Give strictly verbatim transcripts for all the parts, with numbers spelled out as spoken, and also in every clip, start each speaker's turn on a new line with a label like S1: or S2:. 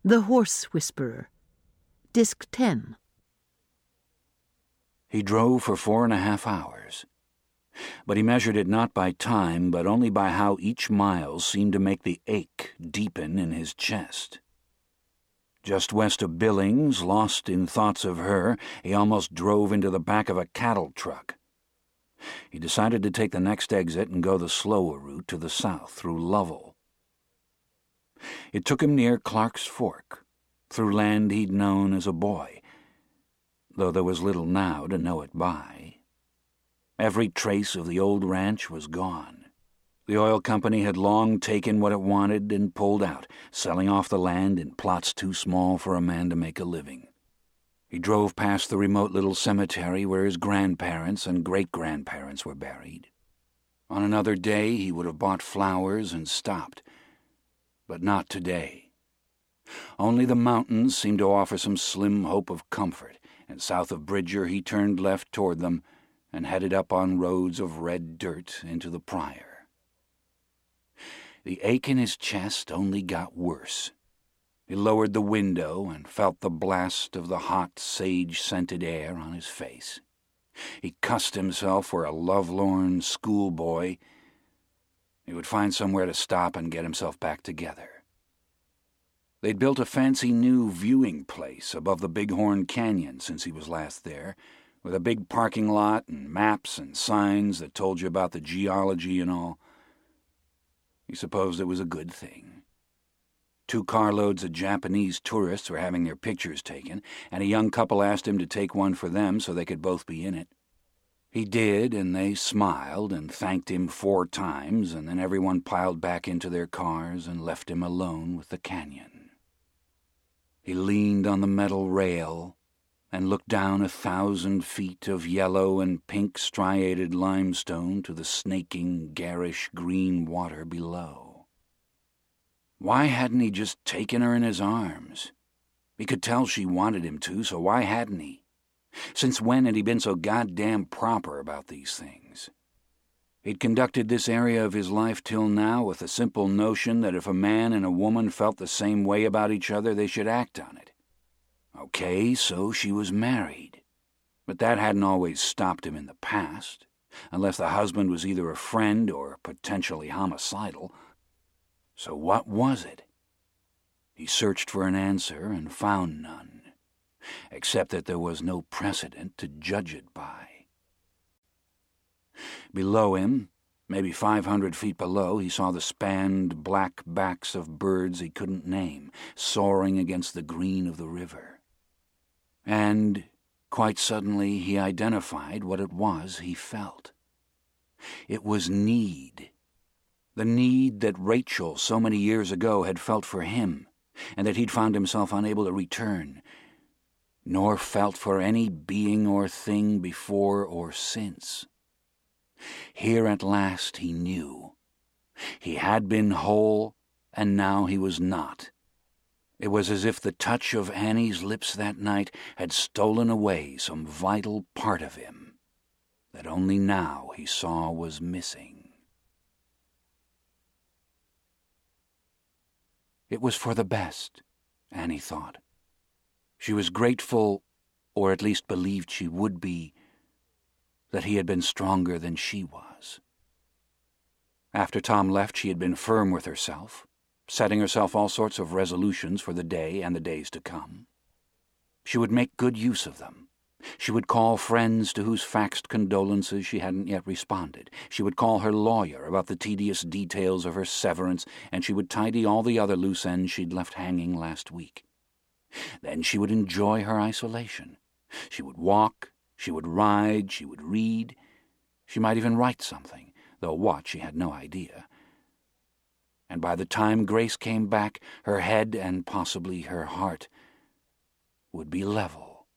S1: The Horse Whisperer, Disc ten.
S2: He drove for four and a half hours, but he measured it not by time, but only by how each mile seemed to make the ache deepen in his chest. Just west of Billings, lost in thoughts of her, he almost drove into the back of a cattle truck. He decided to take the next exit and go the slower route to the south through Lovell. It took him near Clark's Fork, through land he'd known as a boy, though there was little now to know it by. Every trace of the old ranch was gone. The oil company had long taken what it wanted and pulled out, selling off the land in plots too small for a man to make a living. He drove past the remote little cemetery where his grandparents and great-grandparents were buried. On another day he would have bought flowers and stopped, but not today. Only the mountains seemed to offer some slim hope of comfort, and south of Bridger he turned left toward them and headed up on roads of red dirt into the Pryor. The ache in his chest only got worse. He lowered the window and felt the blast of the hot, sage-scented air on his face. He cussed himself for a lovelorn schoolboy. He would find somewhere to stop and get himself back together. They'd built a fancy new viewing place above the Bighorn Canyon since he was last there, with a big parking lot and maps and signs that told you about the geology and all. He supposed it was a good thing. Two carloads of Japanese tourists were having their pictures taken, and a young couple asked him to take one for them so they could both be in it. He did, and they smiled and thanked him four times, and then everyone piled back into their cars and left him alone with the canyon. He leaned on the metal rail and looked down a thousand feet of yellow and pink striated limestone to the snaking, garish green water below. Why hadn't he just taken her in his arms? He could tell she wanted him to, so why hadn't he? Since when had he been so goddamn proper about these things? He'd conducted this area of his life till now with the simple notion that if a man and a woman felt the same way about each other, they should act on it. Okay, so she was married. But that hadn't always stopped him in the past, unless the husband was either a friend or potentially homicidal. So what was it? He searched for an answer and found none, except that there was no precedent to judge it by. Below him, maybe five hundred feet below, he saw the spanned black backs of birds he couldn't name, soaring against the green of the river. And, quite suddenly, he identified what it was he felt. It was need. The need that Rachel so many years ago had felt for him, and that he'd found himself unable to return, nor felt for any being or thing before or since. Here at last he knew. He had been whole, and now he was not. It was as if the touch of Annie's lips that night had stolen away some vital part of him that only now he saw was missing. It was for the best, Annie thought. She was grateful, or at least believed she would be, that he had been stronger than she was. After Tom left, she had been firm with herself, setting herself all sorts of resolutions for the day and the days to come. She would make good use of them. She would call friends to whose faxed condolences she hadn't yet responded. She would call her lawyer about the tedious details of her severance, and she would tidy all the other loose ends she'd left hanging last week. Then she would enjoy her isolation. She would walk, she would ride, she would read. She might even write something, though what she had no idea. And by the time Grace came back, her head and possibly her heart would be level.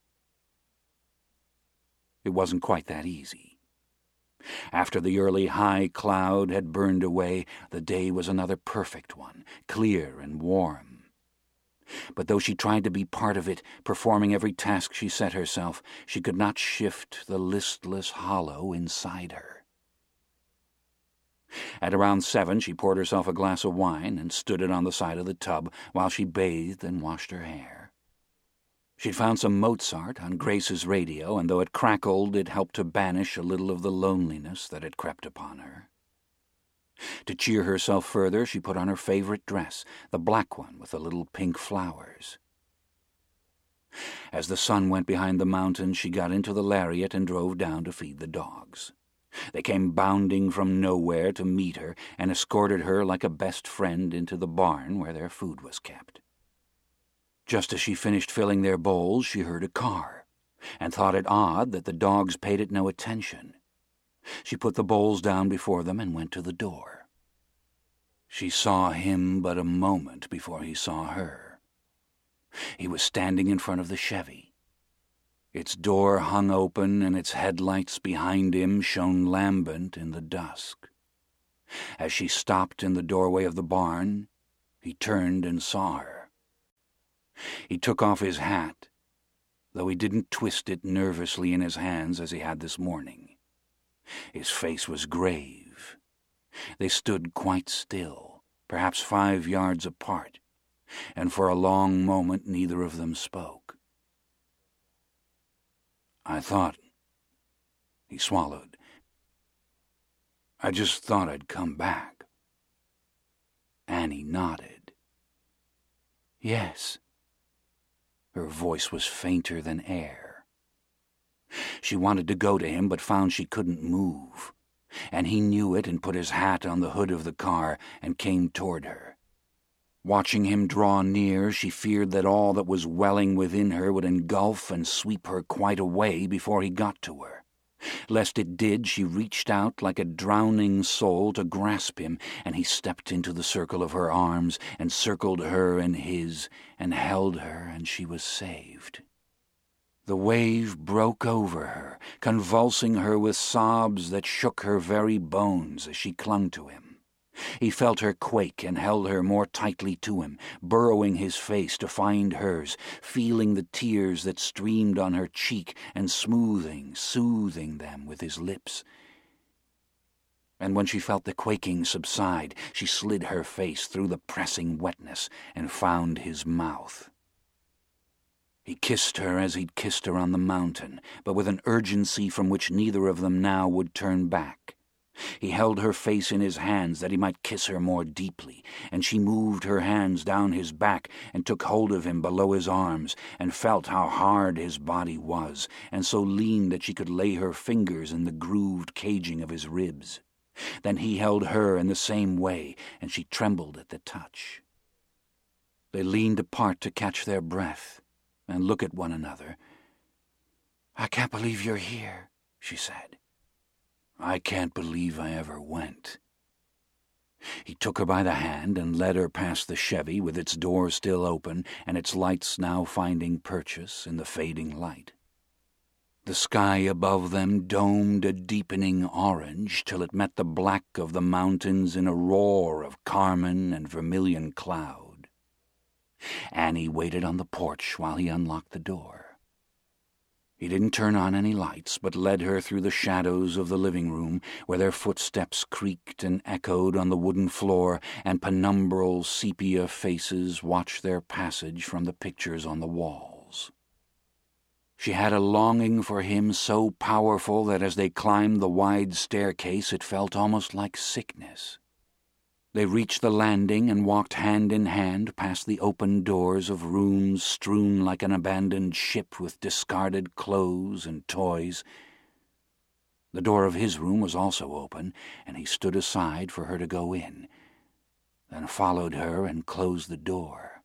S2: It wasn't quite that easy. After the early high cloud had burned away, the day was another perfect one, clear and warm. But though she tried to be part of it, performing every task she set herself, she could not shift the listless hollow inside her. At around seven, she poured herself a glass of wine and stood it on the side of the tub while she bathed and washed her hair. She'd found some Mozart on Grace's radio, and though it crackled, it helped to banish a little of the loneliness that had crept upon her. To cheer herself further, she put on her favorite dress, the black one with the little pink flowers. As the sun went behind the mountains, she got into the lariat and drove down to feed the dogs. They came bounding from nowhere to meet her and escorted her like a best friend into the barn where their food was kept. Just as she finished filling their bowls, she heard a car, and thought it odd that the dogs paid it no attention. She put the bowls down before them and went to the door. She saw him but a moment before he saw her. He was standing in front of the Chevy. Its door hung open, and its headlights behind him shone lambent in the dusk. As she stopped in the doorway of the barn, he turned and saw her. He took off his hat, though he didn't twist it nervously in his hands as he had this morning. His face was grave. They stood quite still, perhaps five yards apart, and for a long moment neither of them spoke. I thought... He swallowed. I just thought I'd come back. Annie nodded. Yes. Her voice was fainter than air. She wanted to go to him, but found she couldn't move, and he knew it and put his hat on the hood of the car and came toward her. Watching him draw near, she feared that all that was welling within her would engulf and sweep her quite away before he got to her. Lest it did, she reached out like a drowning soul to grasp him, and he stepped into the circle of her arms and circled her in his and held her, and she was saved. The wave broke over her, convulsing her with sobs that shook her very bones as she clung to him. He felt her quake and held her more tightly to him, burrowing his face to find hers, feeling the tears that streamed on her cheek and smoothing, soothing them with his lips. And when she felt the quaking subside, she slid her face through the pressing wetness and found his mouth. He kissed her as he'd kissed her on the mountain, but with an urgency from which neither of them now would turn back. He held her face in his hands that he might kiss her more deeply, and she moved her hands down his back and took hold of him below his arms, and felt how hard his body was, and so lean that she could lay her fingers in the grooved caging of his ribs. Then he held her in the same way, and she trembled at the touch. They leaned apart to catch their breath and look at one another. "I can't believe you're here," she said. "I can't believe I ever went." He took her by the hand and led her past the Chevy with its door still open and its lights now finding purchase in the fading light. The sky above them domed a deepening orange till it met the black of the mountains in a roar of carmine and vermilion cloud. Annie waited on the porch while he unlocked the door. He didn't turn on any lights, but led her through the shadows of the living room, where their footsteps creaked and echoed on the wooden floor, and penumbral sepia faces watched their passage from the pictures on the walls. She had a longing for him so powerful that as they climbed the wide staircase it felt almost like sickness. They reached the landing and walked hand in hand past the open doors of rooms strewn like an abandoned ship with discarded clothes and toys. The door of his room was also open, and he stood aside for her to go in, then followed her and closed the door.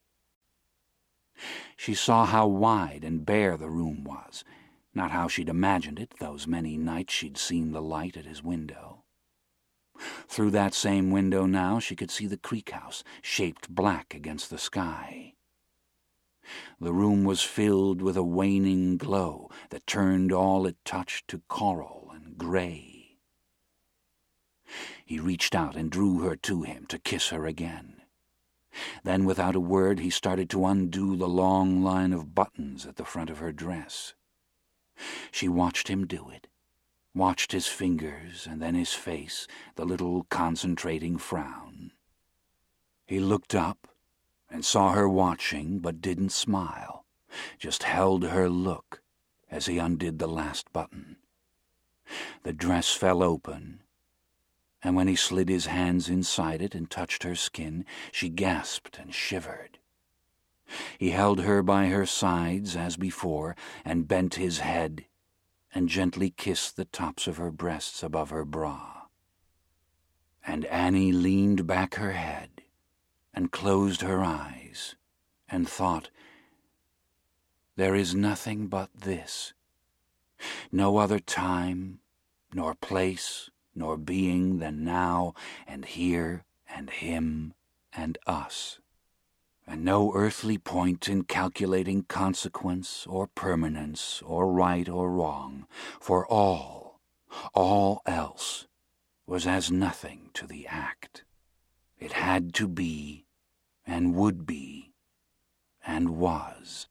S2: She saw how wide and bare the room was, not how she'd imagined it those many nights she'd seen the light at his window. Through that same window now she could see the creek house, shaped black against the sky. The room was filled with a waning glow that turned all it touched to coral and gray. He reached out and drew her to him to kiss her again. Then, without a word, he started to undo the long line of buttons at the front of her dress. She watched him do it, watched his fingers and then his face, the little concentrating frown. He looked up and saw her watching but didn't smile, just held her look as he undid the last button. The dress fell open, and when he slid his hands inside it and touched her skin, she gasped and shivered. He held her by her sides as before and bent his head and gently kissed the tops of her breasts above her bra. And Annie leaned back her head and closed her eyes and thought, there is nothing but this. No other time, nor place, nor being than now and here and him and us. And no earthly point in calculating consequence or permanence or right or wrong, for all, all else was as nothing to the act. It had to be, and would be, and was.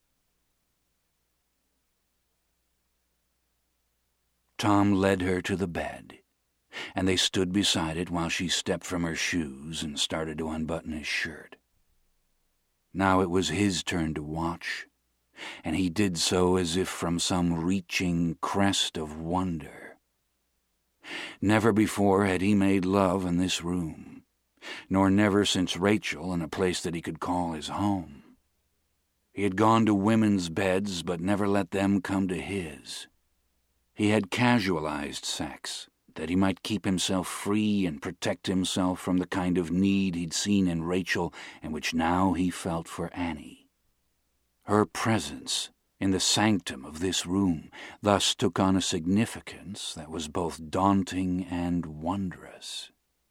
S2: Tom led her to the bed, and they stood beside it while she stepped from her shoes and started to unbutton his shirt. Now it was his turn to watch, and he did so as if from some reaching crest of wonder. Never before had he made love in this room, nor never since Rachel in a place that he could call his home. He had gone to women's beds, but never let them come to his. He had casualized sex, that he might keep himself free and protect himself from the kind of need he'd seen in Rachel and which now he felt for Annie. Her presence in the sanctum of this room thus took on a significance that was both daunting and wondrous.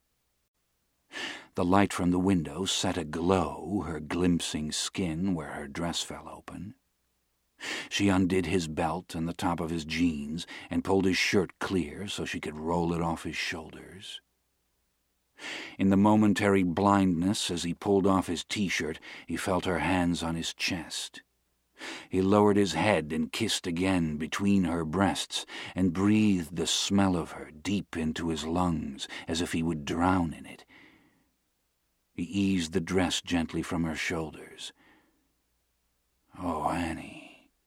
S2: The light from the window set aglow her glimpsing skin where her dress fell open. She undid his belt and the top of his jeans and pulled his shirt clear so she could roll it off his shoulders. In the momentary blindness as he pulled off his T-shirt, he felt her hands on his chest. He lowered his head and kissed again between her breasts and breathed the smell of her deep into his lungs as if he would drown in it. He eased the dress gently from her shoulders. "Oh, Annie."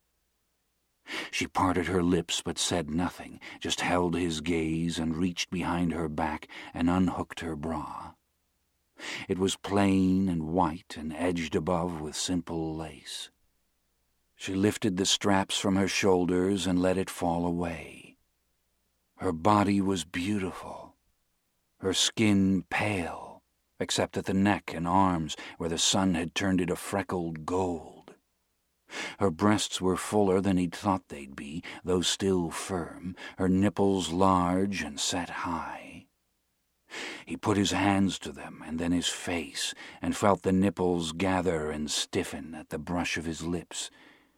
S2: She parted her lips but said nothing, just held his gaze and reached behind her back and unhooked her bra. It was plain and white and edged above with simple lace. She lifted the straps from her shoulders and let it fall away. Her body was beautiful, her skin pale, except at the neck and arms where the sun had turned it a freckled gold. Her breasts were fuller than he'd thought they'd be, though still firm, her nipples large and set high. He put his hands to them and then his face, and felt the nipples gather and stiffen at the brush of his lips.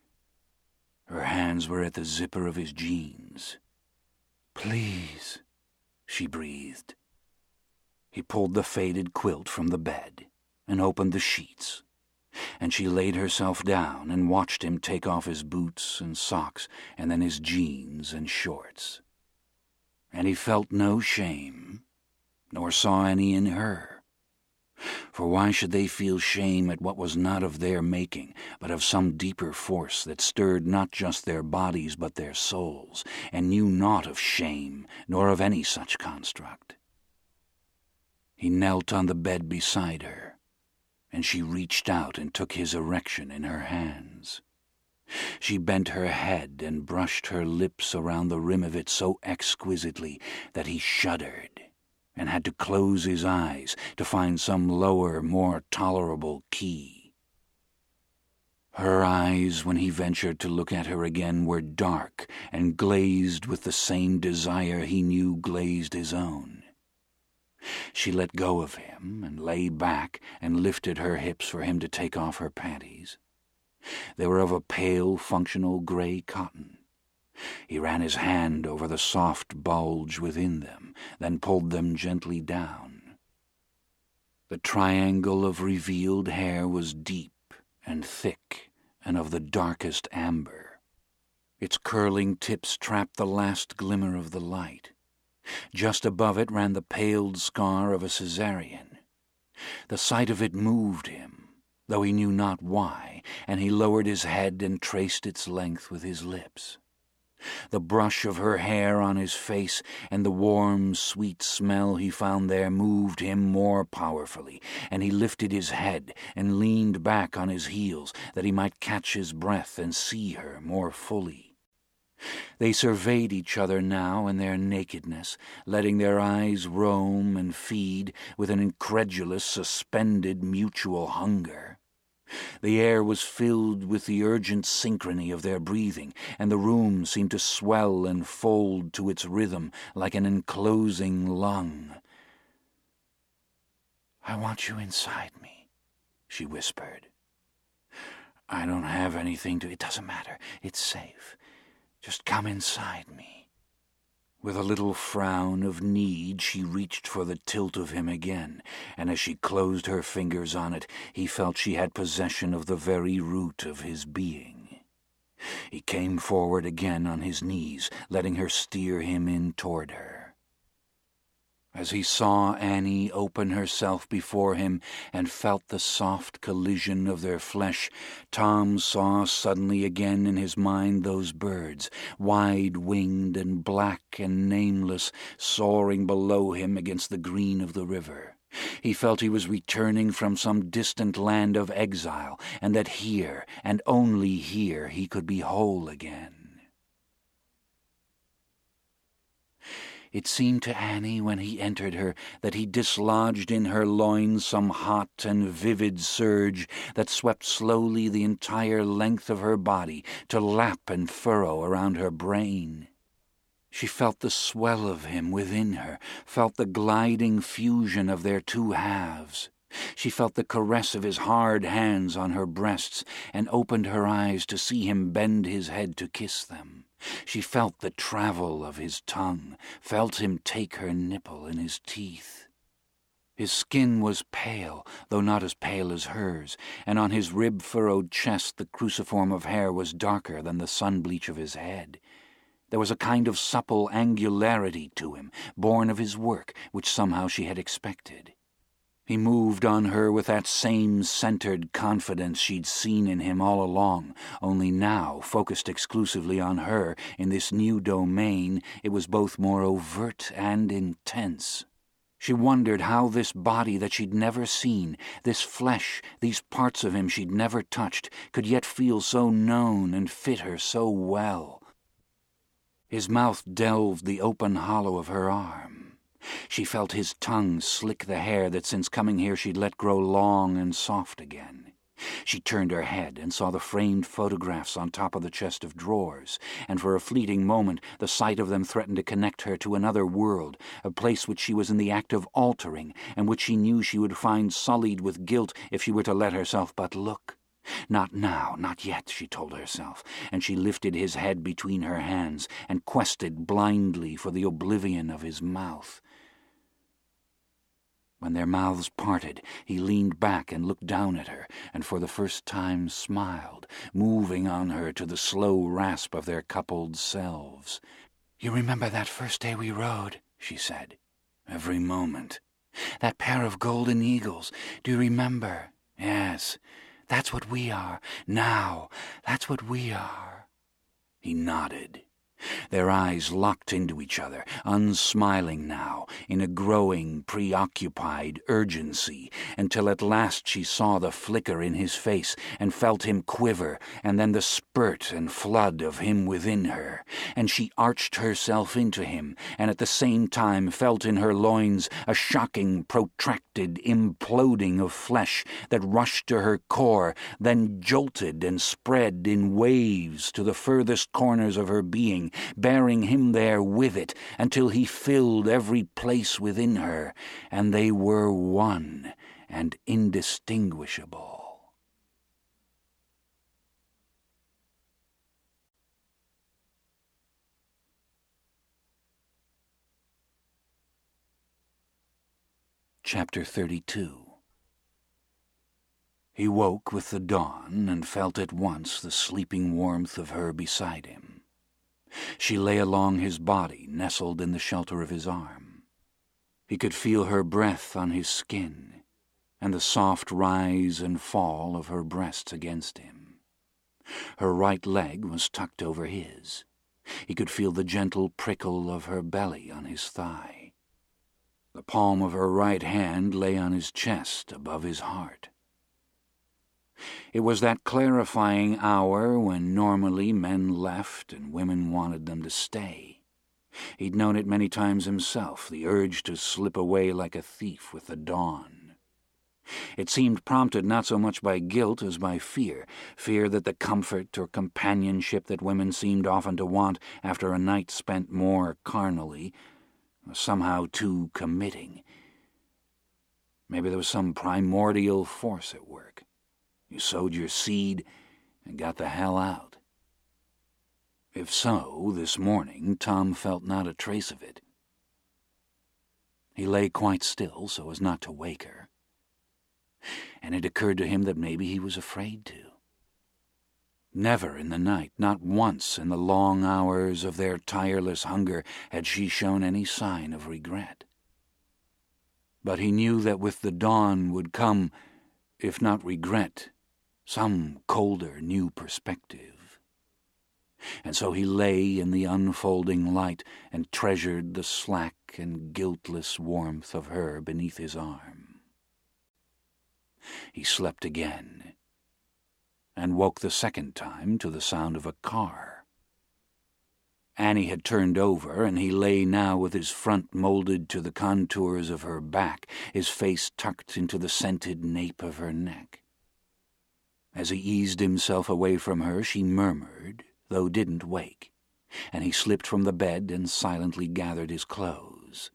S2: Her hands were at the zipper of his jeans. "Please," she breathed. He pulled the faded quilt from the bed and opened the sheets, and she laid herself down and watched him take off his boots and socks and then his jeans and shorts. And he felt no shame, nor saw any in her. For why should they feel shame at what was not of their making, but of some deeper force that stirred not just their bodies but their souls, and knew naught of shame nor of any such construct? He knelt on the bed beside her, and she reached out and took his erection in her hands. She bent her head and brushed her lips around the rim of it so exquisitely that he shuddered and had to close his eyes to find some lower, more tolerable key. Her eyes, when he ventured to look at her again, were dark and glazed with the same desire he knew glazed his own. She let go of him and lay back and lifted her hips for him to take off her panties. They were of a pale, functional gray cotton. He ran his hand over the soft bulge within them, then pulled them gently down. The triangle of revealed hair was deep and thick and of the darkest amber. Its curling tips trapped the last glimmer of the light. Just above it ran the paled scar of a Caesarean. The sight of it moved him, though he knew not why, and he lowered his head and traced its length with his lips. The brush of her hair on his face and the warm, sweet smell he found there moved him more powerfully, and he lifted his head and leaned back on his heels that he might catch his breath and see her more fully. They surveyed each other now in their nakedness, letting their eyes roam and feed with an incredulous, suspended mutual hunger. The air was filled with the urgent synchrony of their breathing, and the room seemed to swell and fold to its rhythm like an enclosing lung. "I want you inside me," she whispered. "I don't have anything to... It doesn't matter. It's safe. Just come inside me." With a little frown of need, she reached for the tilt of him again, and as she closed her fingers on it, he felt she had possession of the very root of his being. He came forward again on his knees, letting her steer him in toward her. As he saw Annie open herself before him and felt the soft collision of their flesh, Tom saw suddenly again in his mind those birds, wide-winged and black and nameless, soaring below him against the green of the river. He felt he was returning from some distant land of exile, and that here, and only here, he could be whole again. It seemed to Annie when he entered her that he dislodged in her loins some hot and vivid surge that swept slowly the entire length of her body to lap and furrow around her brain. She felt the swell of him within her, felt the gliding fusion of their two halves. She felt the caress of his hard hands on her breasts and opened her eyes to see him bend his head to kiss them. She felt the travel of his tongue, felt him take her nipple in his teeth. His skin was pale, though not as pale as hers, and on his rib-furrowed chest the cruciform of hair was darker than the sun-bleach of his head. There was a kind of supple angularity to him, born of his work, which somehow she had expected. He moved on her with that same centered confidence she'd seen in him all along, only now, focused exclusively on her, in this new domain, it was both more overt and intense. She wondered how this body that she'd never seen, this flesh, these parts of him she'd never touched, could yet feel so known and fit her so well. His mouth delved the open hollow of her arm. She felt his tongue slick the hair that since coming here she'd let grow long and soft again. She turned her head and saw the framed photographs on top of the chest of drawers, and for a fleeting moment the sight of them threatened to connect her to another world, a place which she was in the act of altering, and which she knew she would find sullied with guilt if she were to let herself but look. Not now, not yet, she told herself, and she lifted his head between her hands and quested blindly for the oblivion of his mouth. When their mouths parted, he leaned back and looked down at her, and for the first time smiled, moving on her to the slow rasp of their coupled selves. "You remember that first day we rode?" she said. "Every moment." "That pair of golden eagles, do you remember?" "Yes." "That's what we are. Now, that's what we are." He nodded. Their eyes locked into each other, unsmiling now, in a growing, preoccupied urgency, until at last she saw the flicker in his face and felt him quiver, and then the spurt and flood of him within her, and she arched herself into him, and at the same time felt in her loins a shocking, protracted imploding of flesh that rushed to her core, then jolted and spread in waves to the furthest corners of her being, bearing him there with it until he filled every place within her, and they were one and indistinguishable. Chapter thirty-two. He woke with the dawn and felt at once the sleeping warmth of her beside him. She lay along his body, nestled in the shelter of his arm. He could feel her breath on his skin, and the soft rise and fall of her breasts against him. Her right leg was tucked over his. He could feel the gentle prickle of her belly on his thigh. The palm of her right hand lay on his chest above his heart. It was that clarifying hour when normally men left and women wanted them to stay. He'd known it many times himself, the urge to slip away like a thief with the dawn. It seemed prompted not so much by guilt as by fear, fear that the comfort or companionship that women seemed often to want after a night spent more carnally was somehow too committing. Maybe there was some primordial force at work. You sowed your seed and got the hell out. If so, this morning Tom felt not a trace of it. He lay quite still so as not to wake her, and it occurred to him that maybe he was afraid to. Never in the night, not once in the long hours of their tireless hunger, had she shown any sign of regret. But he knew that with the dawn would come, if not regret, some colder new perspective. And so he lay in the unfolding light and treasured the slack and guiltless warmth of her beneath his arm. He slept again, and woke the second time to the sound of a car. Annie had turned over, and he lay now with his front molded to the contours of her back, his face tucked into the scented nape of her neck. As he eased himself away from her, she murmured, though didn't wake, and he slipped from the bed and silently gathered his clothes.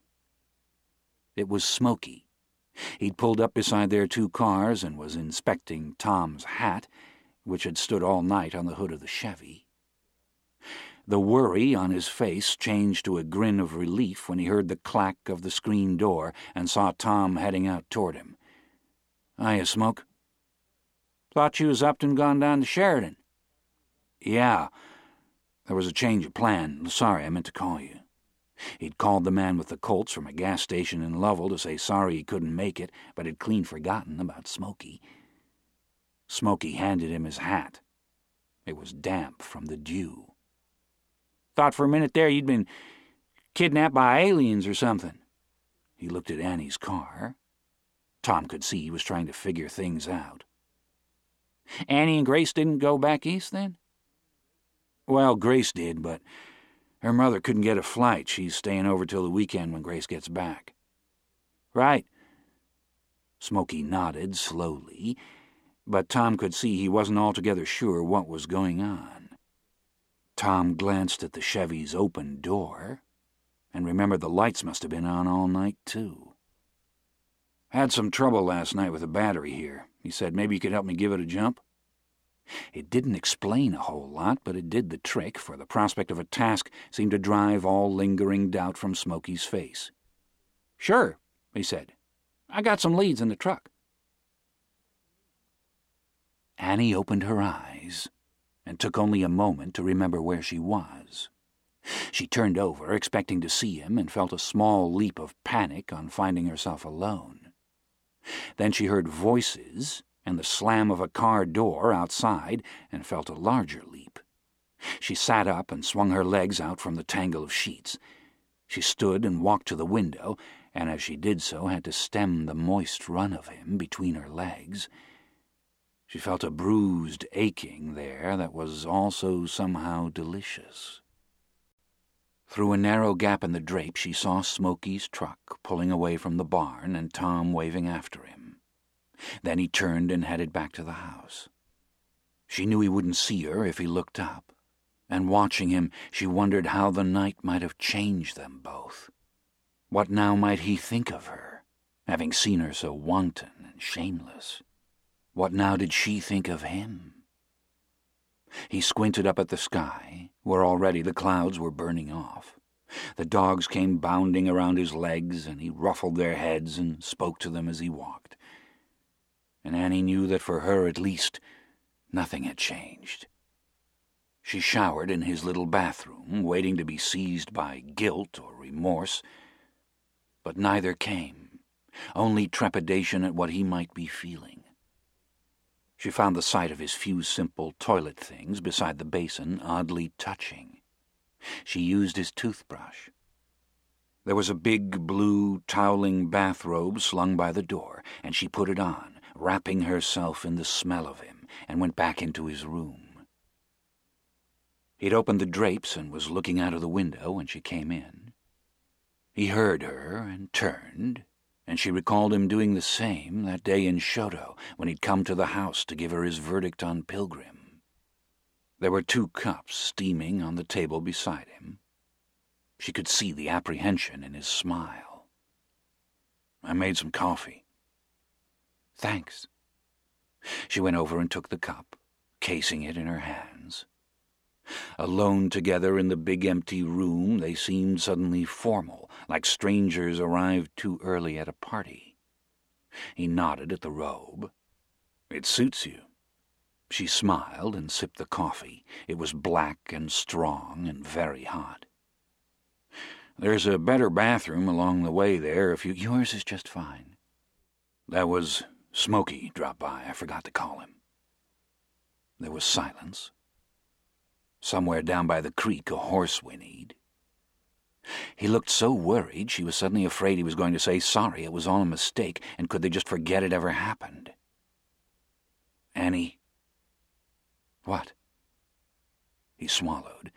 S2: It was Smokey. He'd pulled up beside their two cars and was inspecting Tom's hat, which had stood all night on the hood of the Chevy. The worry on his face changed to a grin of relief when he heard the clack of the screen door and saw Tom heading out toward him. "Hiya, Smoke." "Thought you was up and gone down to Sheridan." "Yeah. There was a change of plan. Sorry, I meant to call you." He'd called the man with the Colts from a gas station in Lovell to say sorry he couldn't make it, but had clean forgotten about Smokey. Smokey handed him his hat. It was damp from the dew. "Thought for a minute there you'd been kidnapped by aliens or something." He looked at Annie's car. Tom could see he was trying to figure things out. "Annie and Grace didn't go back east, then?" "Well, Grace did, but her mother couldn't get a flight. She's staying over till the weekend when Grace gets back." "Right." Smokey nodded slowly, but Tom could see he wasn't altogether sure what was going on. Tom glanced at the Chevy's open door and remembered the lights must have been on all night, too. "Had some trouble last night with the battery here," he said. "Maybe you could help me give it a jump?" It didn't explain a whole lot, but it did the trick, for the prospect of a task seemed to drive all lingering doubt from Smokey's face. "Sure," he said. "I got some leads in the truck." Annie opened her eyes and took only a moment to remember where she was. She turned over, expecting to see him, and felt a small leap of panic on finding herself alone. Then she heard voices and the slam of a car door outside and felt a larger leap. She sat up and swung her legs out from the tangle of sheets. She stood and walked to the window, and as she did so had to stem the moist run of him between her legs. She felt a bruised aching there that was also somehow delicious. Through a narrow gap in the drape she saw Smokey's truck pulling away from the barn and Tom waving after him. Then he turned and headed back to the house. She knew he wouldn't see her if he looked up, and watching him she wondered how the night might have changed them both. What now might he think of her, having seen her so wanton and shameless? What now did she think of him? He squinted up at the sky, where already the clouds were burning off. The dogs came bounding around his legs, and he ruffled their heads and spoke to them as he walked. And Annie knew that for her, at least, nothing had changed. She showered in his little bathroom, waiting to be seized by guilt or remorse, but neither came, only trepidation at what he might be feeling. She found the sight of his few simple toilet things beside the basin oddly touching. She used his toothbrush. There was a big blue toweling bathrobe slung by the door, and she put it on, wrapping herself in the smell of him, and went back into his room. He'd opened the drapes and was looking out of the window when she came in. He heard her and turned, and she recalled him doing the same that day in Shoto when he'd come to the house to give her his verdict on Pilgrim. There were two cups steaming on the table beside him. She could see the apprehension in his smile. "I made some coffee." "Thanks." She went over and took the cup, casing it in her hands. Alone together in the big empty room, they seemed suddenly formal, like strangers arrived too early at a party. He nodded at the robe. "It suits you." She smiled and sipped the coffee. It was black and strong and very hot. "There's a better bathroom along the way there if you—" "Yours is just fine." "That was Smokey dropped by. I forgot to call him." There was silence. Somewhere down by the creek a horse whinnied. He looked so worried she was suddenly afraid he was going to say sorry, it was all a mistake, and could they just forget it ever happened. "Annie." "What?" He swallowed.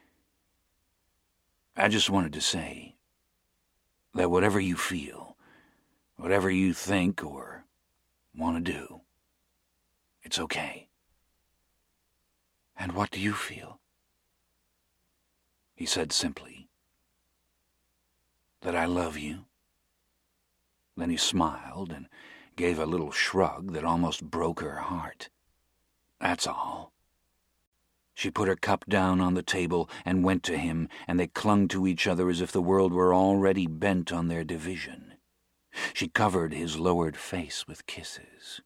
S2: "I just wanted to say that whatever you feel, whatever you think or want to do, it's okay." "And what do you feel?" He said simply, "That I love you." Then he smiled and gave a little shrug that almost broke her heart. "That's all." She put her cup down on the table and went to him, and they clung to each other as if the world were already bent on their division. She covered his lowered face with kisses.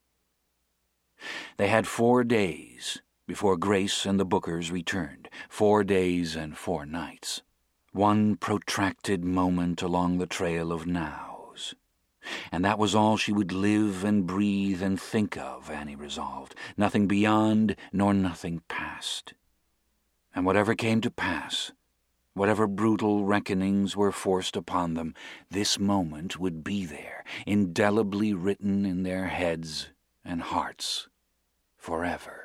S2: They had four days before Grace and the Bookers returned, four days and four nights. One protracted moment along the trail of nows. And that was all she would live and breathe and think of, Annie resolved. Nothing beyond, nor nothing past. And whatever came to pass, whatever brutal reckonings were forced upon them, this moment would be there, indelibly written in their heads and hearts, forever.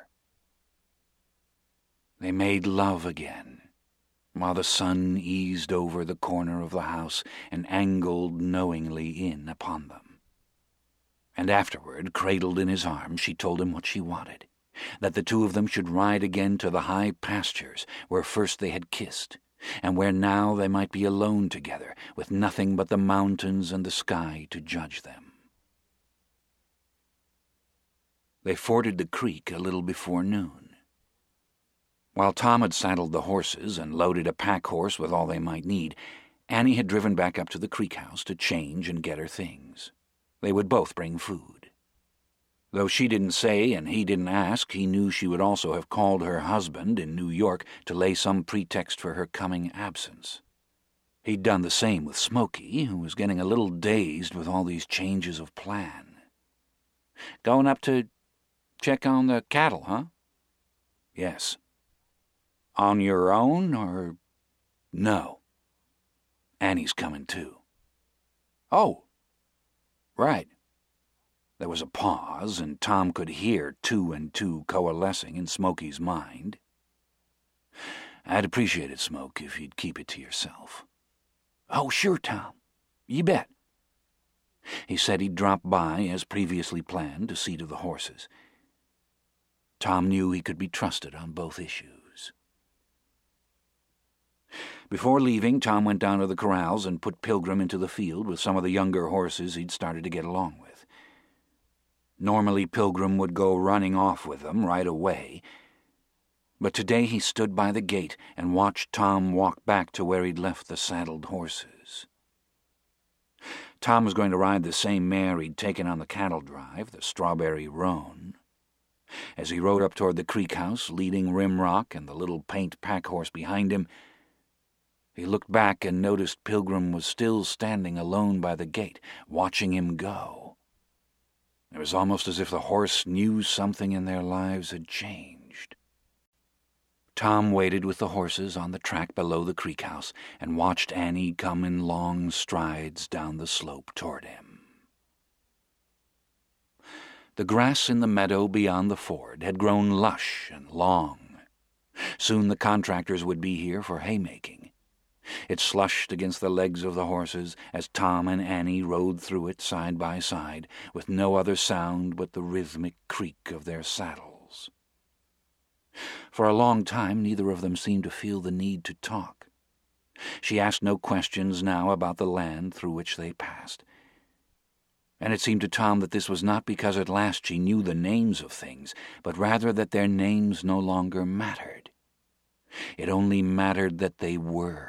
S2: They made love again, while the sun eased over the corner of the house and angled knowingly in upon them. And afterward, cradled in his arms, she told him what she wanted, that the two of them should ride again to the high pastures where first they had kissed, and where now they might be alone together, with nothing but the mountains and the sky to judge them. They forded the creek a little before noon. While Tom had saddled the horses and loaded a pack-horse with all they might need, Annie had driven back up to the creek house to change and get her things. They would both bring food. Though she didn't say and he didn't ask, he knew she would also have called her husband in New York to lay some pretext for her coming absence. He'd done the same with Smokey, who was getting a little dazed with all these changes of plan. "Going up to check on the cattle, huh?" "Yes." "On your own, or—" "No. Annie's coming, too." "Oh, right." There was a pause, and Tom could hear two and two coalescing in Smokey's mind. "I'd appreciate it, Smoke, if you'd keep it to yourself." "Oh, sure, Tom. You bet." He said he'd drop by, as previously planned, to see to the horses. Tom knew he could be trusted on both issues. Before leaving, Tom went down to the corrals and put Pilgrim into the field with some of the younger horses he'd started to get along with. Normally Pilgrim would go running off with them right away, but today he stood by the gate and watched Tom walk back to where he'd left the saddled horses. Tom was going to ride the same mare he'd taken on the cattle drive, the Strawberry Roan. As he rode up toward the creek house, leading Rimrock and the little paint pack horse behind him, he looked back and noticed Pilgrim was still standing alone by the gate, watching him go. It was almost as if the horse knew something in their lives had changed. Tom waited with the horses on the track below the creek house and watched Annie come in long strides down the slope toward him. The grass in the meadow beyond the ford had grown lush and long. Soon the contractors would be here for haymaking. It slushed against the legs of the horses as Tom and Annie rode through it side by side, with no other sound but the rhythmic creak of their saddles. For a long time neither of them seemed to feel the need to talk. She asked no questions now about the land through which they passed. And it seemed to Tom that this was not because at last she knew the names of things, but rather that their names no longer mattered. It only mattered that they were.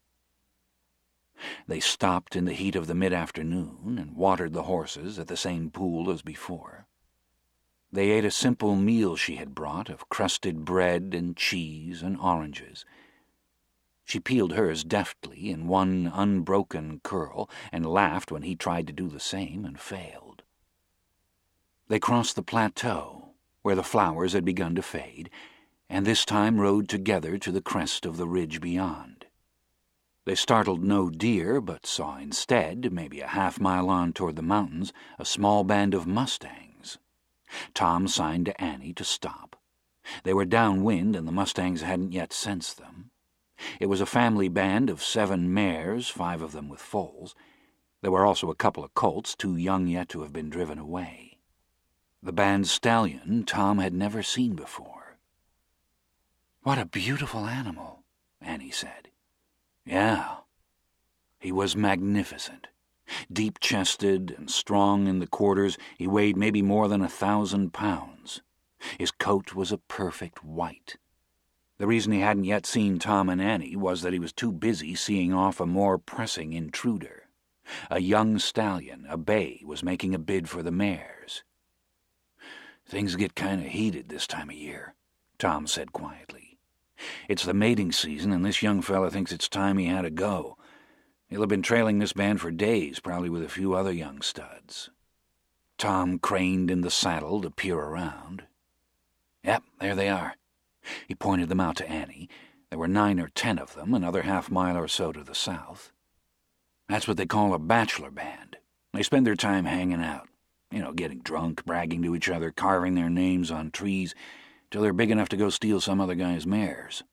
S2: They stopped in the heat of the mid-afternoon and watered the horses at the same pool as before. They ate a simple meal she had brought of crusted bread and cheese and oranges. She peeled hers deftly in one unbroken curl and laughed when he tried to do the same and failed. They crossed the plateau, where the flowers had begun to fade, and this time rode together to the crest of the ridge beyond. They startled no deer, but saw instead, maybe a half mile on toward the mountains, a small band of mustangs. Tom signed to Annie to stop. They were downwind, and the mustangs hadn't yet sensed them. It was a family band of seven mares, five of them with foals. There were also a couple of colts, too young yet to have been driven away. The band's stallion Tom had never seen before. "What a beautiful animal," Annie said. Yeah, he was magnificent. Deep-chested and strong in the quarters, he weighed maybe more than a thousand pounds. His coat was a perfect white. The reason he hadn't yet seen Tom and Annie was that he was too busy seeing off a more pressing intruder. A young stallion, a bay, was making a bid for the mares. "Things get kind of heated this time of year," Tom said quietly. "It's the mating season, and this young fella thinks it's time he had to go. He'll have been trailing this band for days, probably with a few other young studs." Tom craned in the saddle to peer around. "Yep, there they are." He pointed them out to Annie. There were nine or ten of them, another half mile or so to the south. "That's what they call a bachelor band. They spend their time hanging out, you know, getting drunk, bragging to each other, carving their names on trees, till they're big enough to go steal some other guy's mares."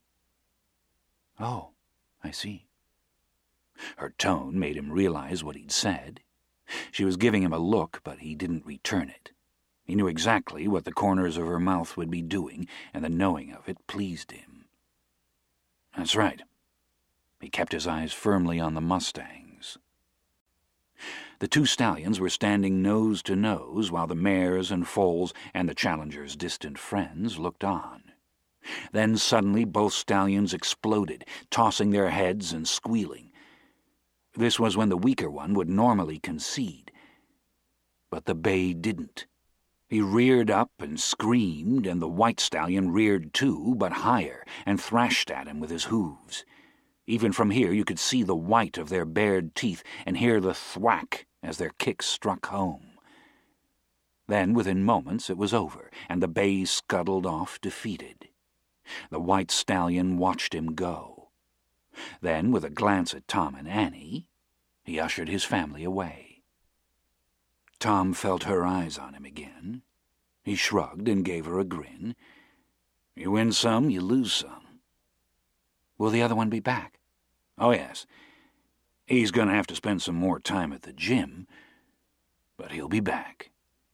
S2: "Oh, I see." Her tone made him realize what he'd said. She was giving him a look, but he didn't return it. He knew exactly what the corners of her mouth would be doing, and the knowing of it pleased him. "That's right." He kept his eyes firmly on the mustangs. The two stallions were standing nose to nose while the mares and foals and the challenger's distant friends looked on. Then suddenly both stallions exploded, tossing their heads and squealing. This was when the weaker one would normally concede. But the bay didn't. He reared up and screamed, and the white stallion reared too, but higher, and thrashed at him with his hooves. Even from here you could see the white of their bared teeth and hear the thwack as their kicks struck home. Then, within moments, it was over, and the bay scuttled off defeated. The white stallion watched him go. Then, with a glance at Tom and Annie, he ushered his family away. Tom felt her eyes on him again. He shrugged and gave her a grin. "You win some, you lose some." "Will the other one be back?" "Oh, yes. He's going to have to spend some more time at the gym, but he'll be back."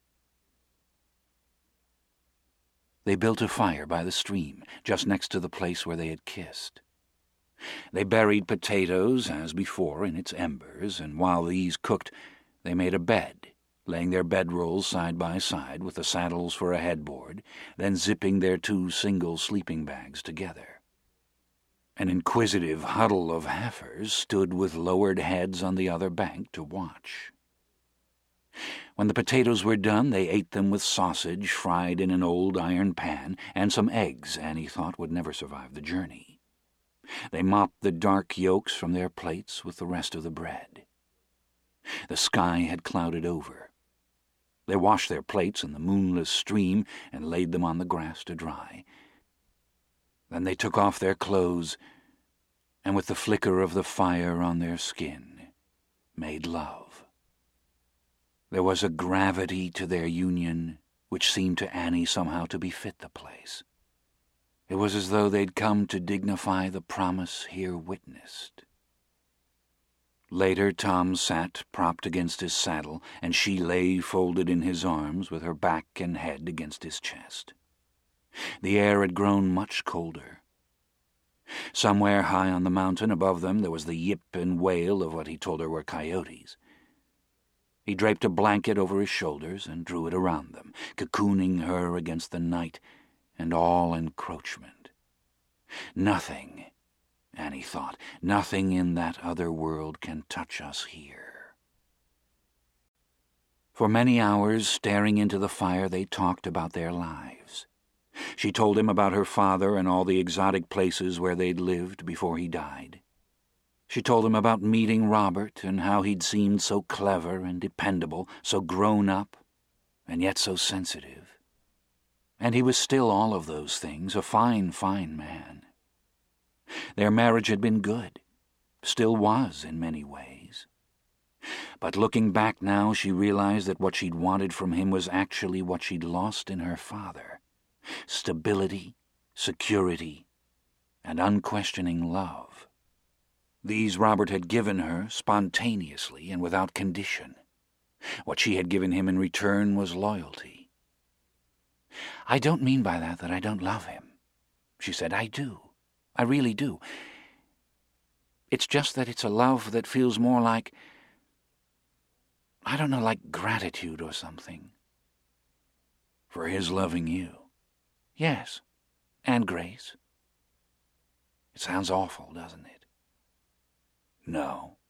S2: They built a fire by the stream, just next to the place where they had kissed. They buried potatoes, as before, in its embers, and while these cooked, they made a bed, laying their bedrolls side by side with the saddles for a headboard, then zipping their two single sleeping bags together. An inquisitive huddle of heifers stood with lowered heads on the other bank to watch. When the potatoes were done, they ate them with sausage fried in an old iron pan and some eggs Annie thought would never survive the journey. They mopped the dark yolks from their plates with the rest of the bread. The sky had clouded over. They washed their plates in the moonless stream and laid them on the grass to dry. Then they took off their clothes, and with the flicker of the fire on their skin, made love. There was a gravity to their union which seemed to Annie somehow to befit the place. It was as though they'd come to dignify the promise here witnessed. Later, Tom sat propped against his saddle, and she lay folded in his arms with her back and head against his chest. The air had grown much colder. Somewhere high on the mountain above them there was the yip and wail of what he told her were coyotes. He draped a blanket over his shoulders and drew it around them, cocooning her against the night and all encroachment. Nothing, Annie thought, nothing in that other world can touch us here. For many hours, staring into the fire, they talked about their lives. She told him about her father and all the exotic places where they'd lived before he died. She told him about meeting Robert and how he'd seemed so clever and dependable, so grown up, and yet so sensitive. And he was still all of those things, a fine, fine man. Their marriage had been good, still was in many ways. But looking back now, she realized that what she'd wanted from him was actually what she'd lost in her father: stability, security, and unquestioning love. These Robert had given her spontaneously and without condition. What she had given him in return was loyalty. "I don't mean by that that I don't love him," she said. "I do. I really do. It's just that it's a love that feels more like, I don't know, like gratitude or something." "For his loving you?" "Yes, and Grace." "It sounds awful, doesn't it?" "No."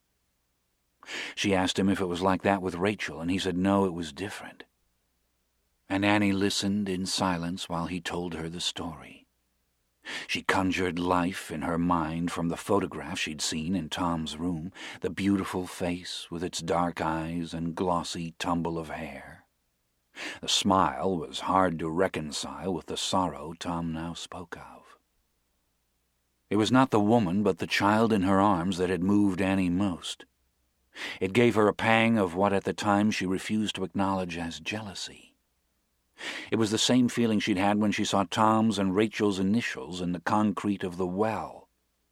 S2: She asked him if it was like that with Rachel, and he said no, it was different. And Annie listened in silence while he told her the story. She conjured life in her mind from the photograph she'd seen in Tom's room, the beautiful face with its dark eyes and glossy tumble of hair. The smile was hard to reconcile with the sorrow Tom now spoke of. It was not the woman but the child in her arms that had moved Annie most. It gave her a pang of what at the time she refused to acknowledge as jealousy. It was the same feeling she'd had when she saw Tom's and Rachel's initials in the concrete of the well.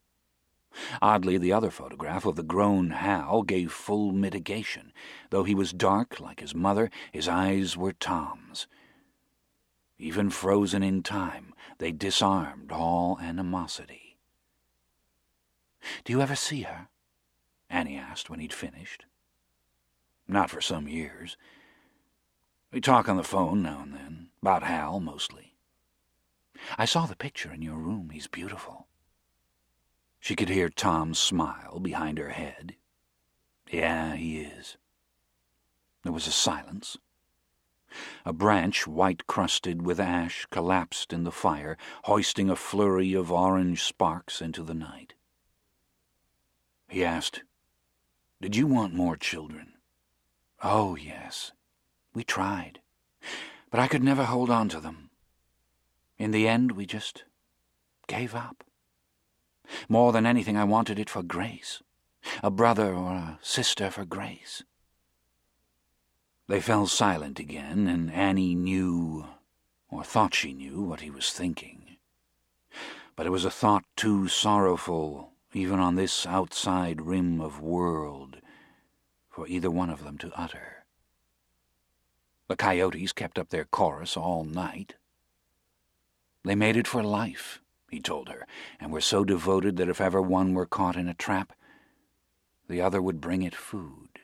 S2: Oddly, the other photograph of the grown Hal gave full mitigation. Though he was dark like his mother, his eyes were Tom's. Even frozen in time, they disarmed all animosity. "Do you ever see her?" Annie asked when he'd finished. "Not for some years. We talk on the phone now and then, about Hal mostly." "I saw the picture in your room. He's beautiful." She could hear Tom's smile behind her head. "Yeah, he is." There was a silence. A branch, white-crusted with ash, collapsed in the fire, hoisting a flurry of orange sparks into the night. He asked, "Did you want more children?" "Oh, yes. We tried. But I could never hold on to them. In the end, we just gave up. More than anything, I wanted it for Grace. A brother or a sister for Grace." They fell silent again, and Annie knew, or thought she knew, what he was thinking. But it was a thought too sorrowful, even on this outside rim of world, for either one of them to utter. The coyotes kept up their chorus all night. They made it for life, he told her, and were so devoted that if ever one were caught in a trap, the other would bring it food.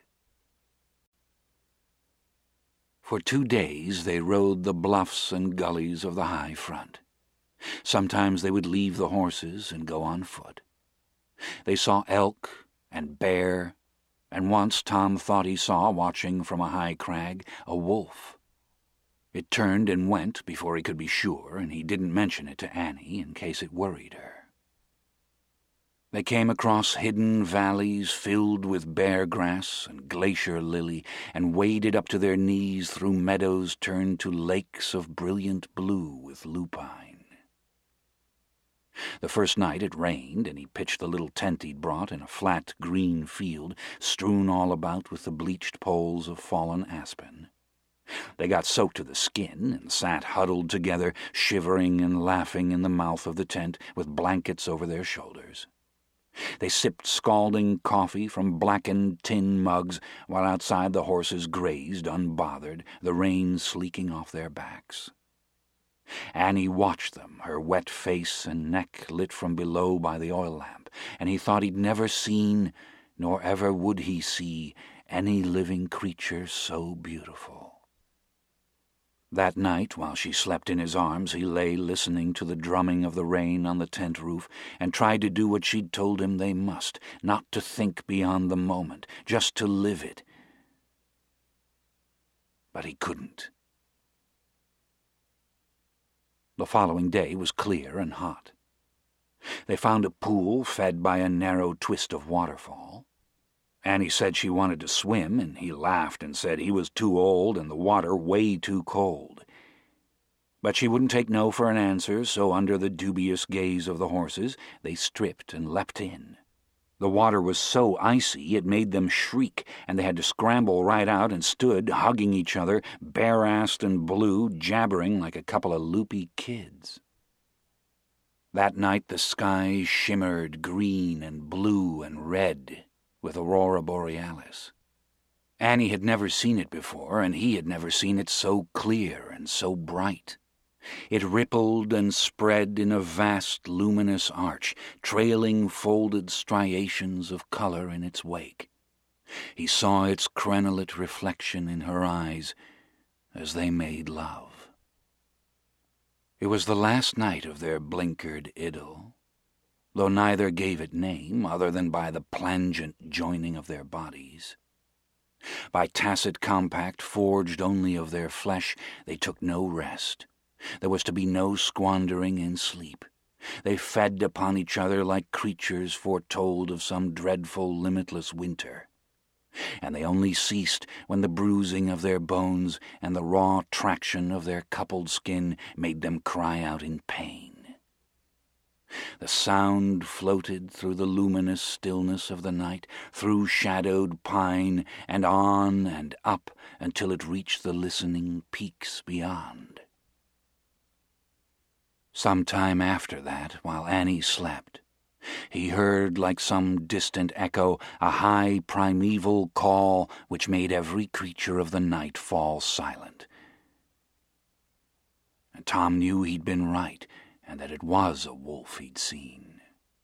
S2: For two days they rode the bluffs and gullies of the high front. Sometimes they would leave the horses and go on foot. They saw elk and bear And once Tom thought he saw, watching from a high crag, a wolf. It turned and went before he could be sure, and he didn't mention it to Annie in case it worried her. They came across hidden valleys filled with bear grass and glacier lily, and waded up to their knees through meadows turned to lakes of brilliant blue with lupine. The first night it rained, and he pitched the little tent he'd brought in a flat green field, strewn all about with the bleached poles of fallen aspen. They got soaked to the skin and sat huddled together, shivering and laughing in the mouth of the tent, with blankets over their shoulders. They sipped scalding coffee from blackened tin mugs, while outside the horses grazed unbothered, the rain sleeking off their backs. Annie watched them, her wet face and neck lit from below by the oil lamp, and he thought he'd never seen, nor ever would he see, any living creature so beautiful. That night, while she slept in his arms, he lay listening to the drumming of the rain on the tent roof, and tried to do what she'd told him they must, not to think beyond the moment, just to live it. But he couldn't. The following day was clear and hot. They found a pool fed by a narrow twist of waterfall. Annie said she wanted to swim, and he laughed and said he was too old and the water way too cold. But she wouldn't take no for an answer, so under the dubious gaze of the horses, they stripped and leapt in. The water was so icy it made them shriek, and they had to scramble right out and stood, hugging each other, bare-assed and blue, jabbering like a couple of loopy kids. That night the sky shimmered green and blue and red with aurora borealis. Annie had never seen it before, and he had never seen it so clear and so bright. It rippled and spread in a vast luminous arch, trailing folded striations of color in its wake. He saw its crenulate reflection in her eyes as they made love. It was the last night of their blinkered idyll, though neither gave it name other than by the plangent joining of their bodies. By tacit compact forged only of their flesh, they took no rest. There was to be no squandering in sleep. They fed upon each other like creatures foretold of some dreadful, limitless winter. And they only ceased when the bruising of their bones and the raw traction of their coupled skin made them cry out in pain. The sound floated through the luminous stillness of the night, through shadowed pine, and on and up until it reached the listening peaks beyond. Some time after that, while Annie slept, he heard, like some distant echo, a high primeval call which made every creature of the night fall silent. And Tom knew he'd been right, and that it was a wolf he'd seen.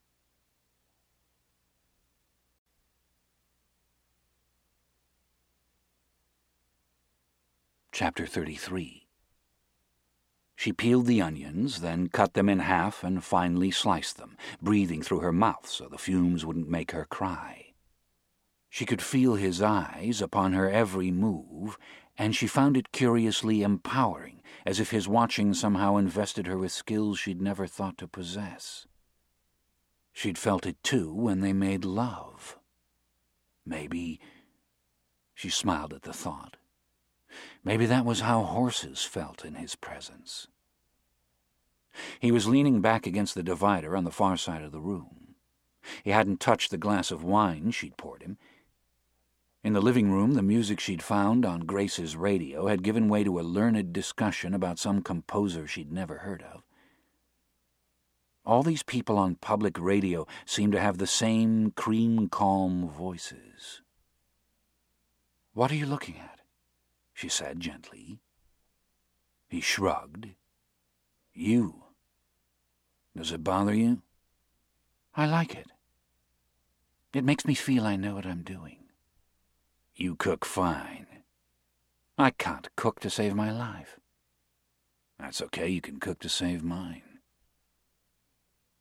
S2: Chapter thirty-three. She peeled the onions, then cut them in half and finely sliced them, breathing through her mouth so the fumes wouldn't make her cry. She could feel his eyes upon her every move, and she found it curiously empowering, as if his watching somehow invested her with skills she'd never thought to possess. She'd felt it, too, when they made love. Maybe... She smiled at the thought. Maybe that was how horses felt in his presence. He was leaning back against the divider on the far side of the room. He hadn't touched the glass of wine she'd poured him. In the living room, the music she'd found on Grace's radio had given way to a learned discussion about some composer she'd never heard of. All these people on public radio seemed to have the same cream-calm voices. "What are you looking at?" she said gently. He shrugged. "You. Does it bother you?" "I like it. It makes me feel I know what I'm doing." "You cook fine." "I can't cook to save my life." "That's okay, you can cook to save mine."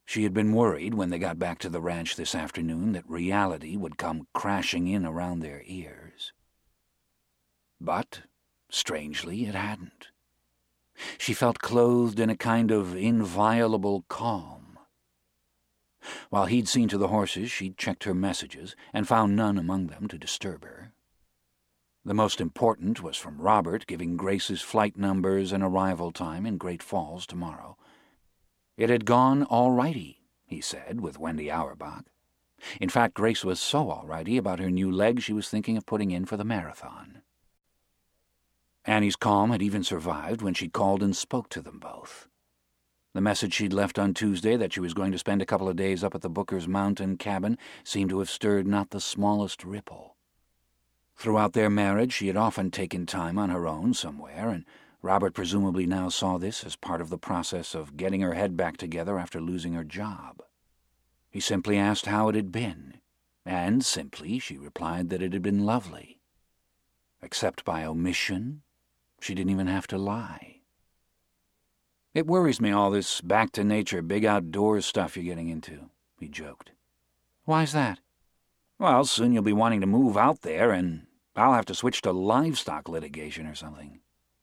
S2: She had been worried when they got back to the ranch this afternoon that reality would come crashing in around their ears. But, strangely, it hadn't. She felt clothed in a kind of inviolable calm. While he'd seen to the horses, she'd checked her messages and found none among them to disturb her. The most important was from Robert, giving Grace's flight numbers and arrival time in Great Falls tomorrow. It had gone all righty, he said, with Wendy Auerbach. In fact, Grace was so all righty about her new leg she was thinking of putting in for the marathon. Annie's calm had even survived when she called and spoke to them both. The message she'd left on Tuesday that she was going to spend a couple of days up at the Booker's mountain cabin seemed to have stirred not the smallest ripple. Throughout their marriage she had often taken time on her own somewhere, and Robert presumably now saw this as part of the process of getting her head back together after losing her job. He simply asked how it had been, and simply she replied that it had been lovely. Except by omission, she didn't even have to lie. "It worries me, all this back-to-nature, big outdoors stuff you're getting into," he joked. "Why's that?" "Well, soon you'll be wanting to move out there, and I'll have to switch to livestock litigation or something."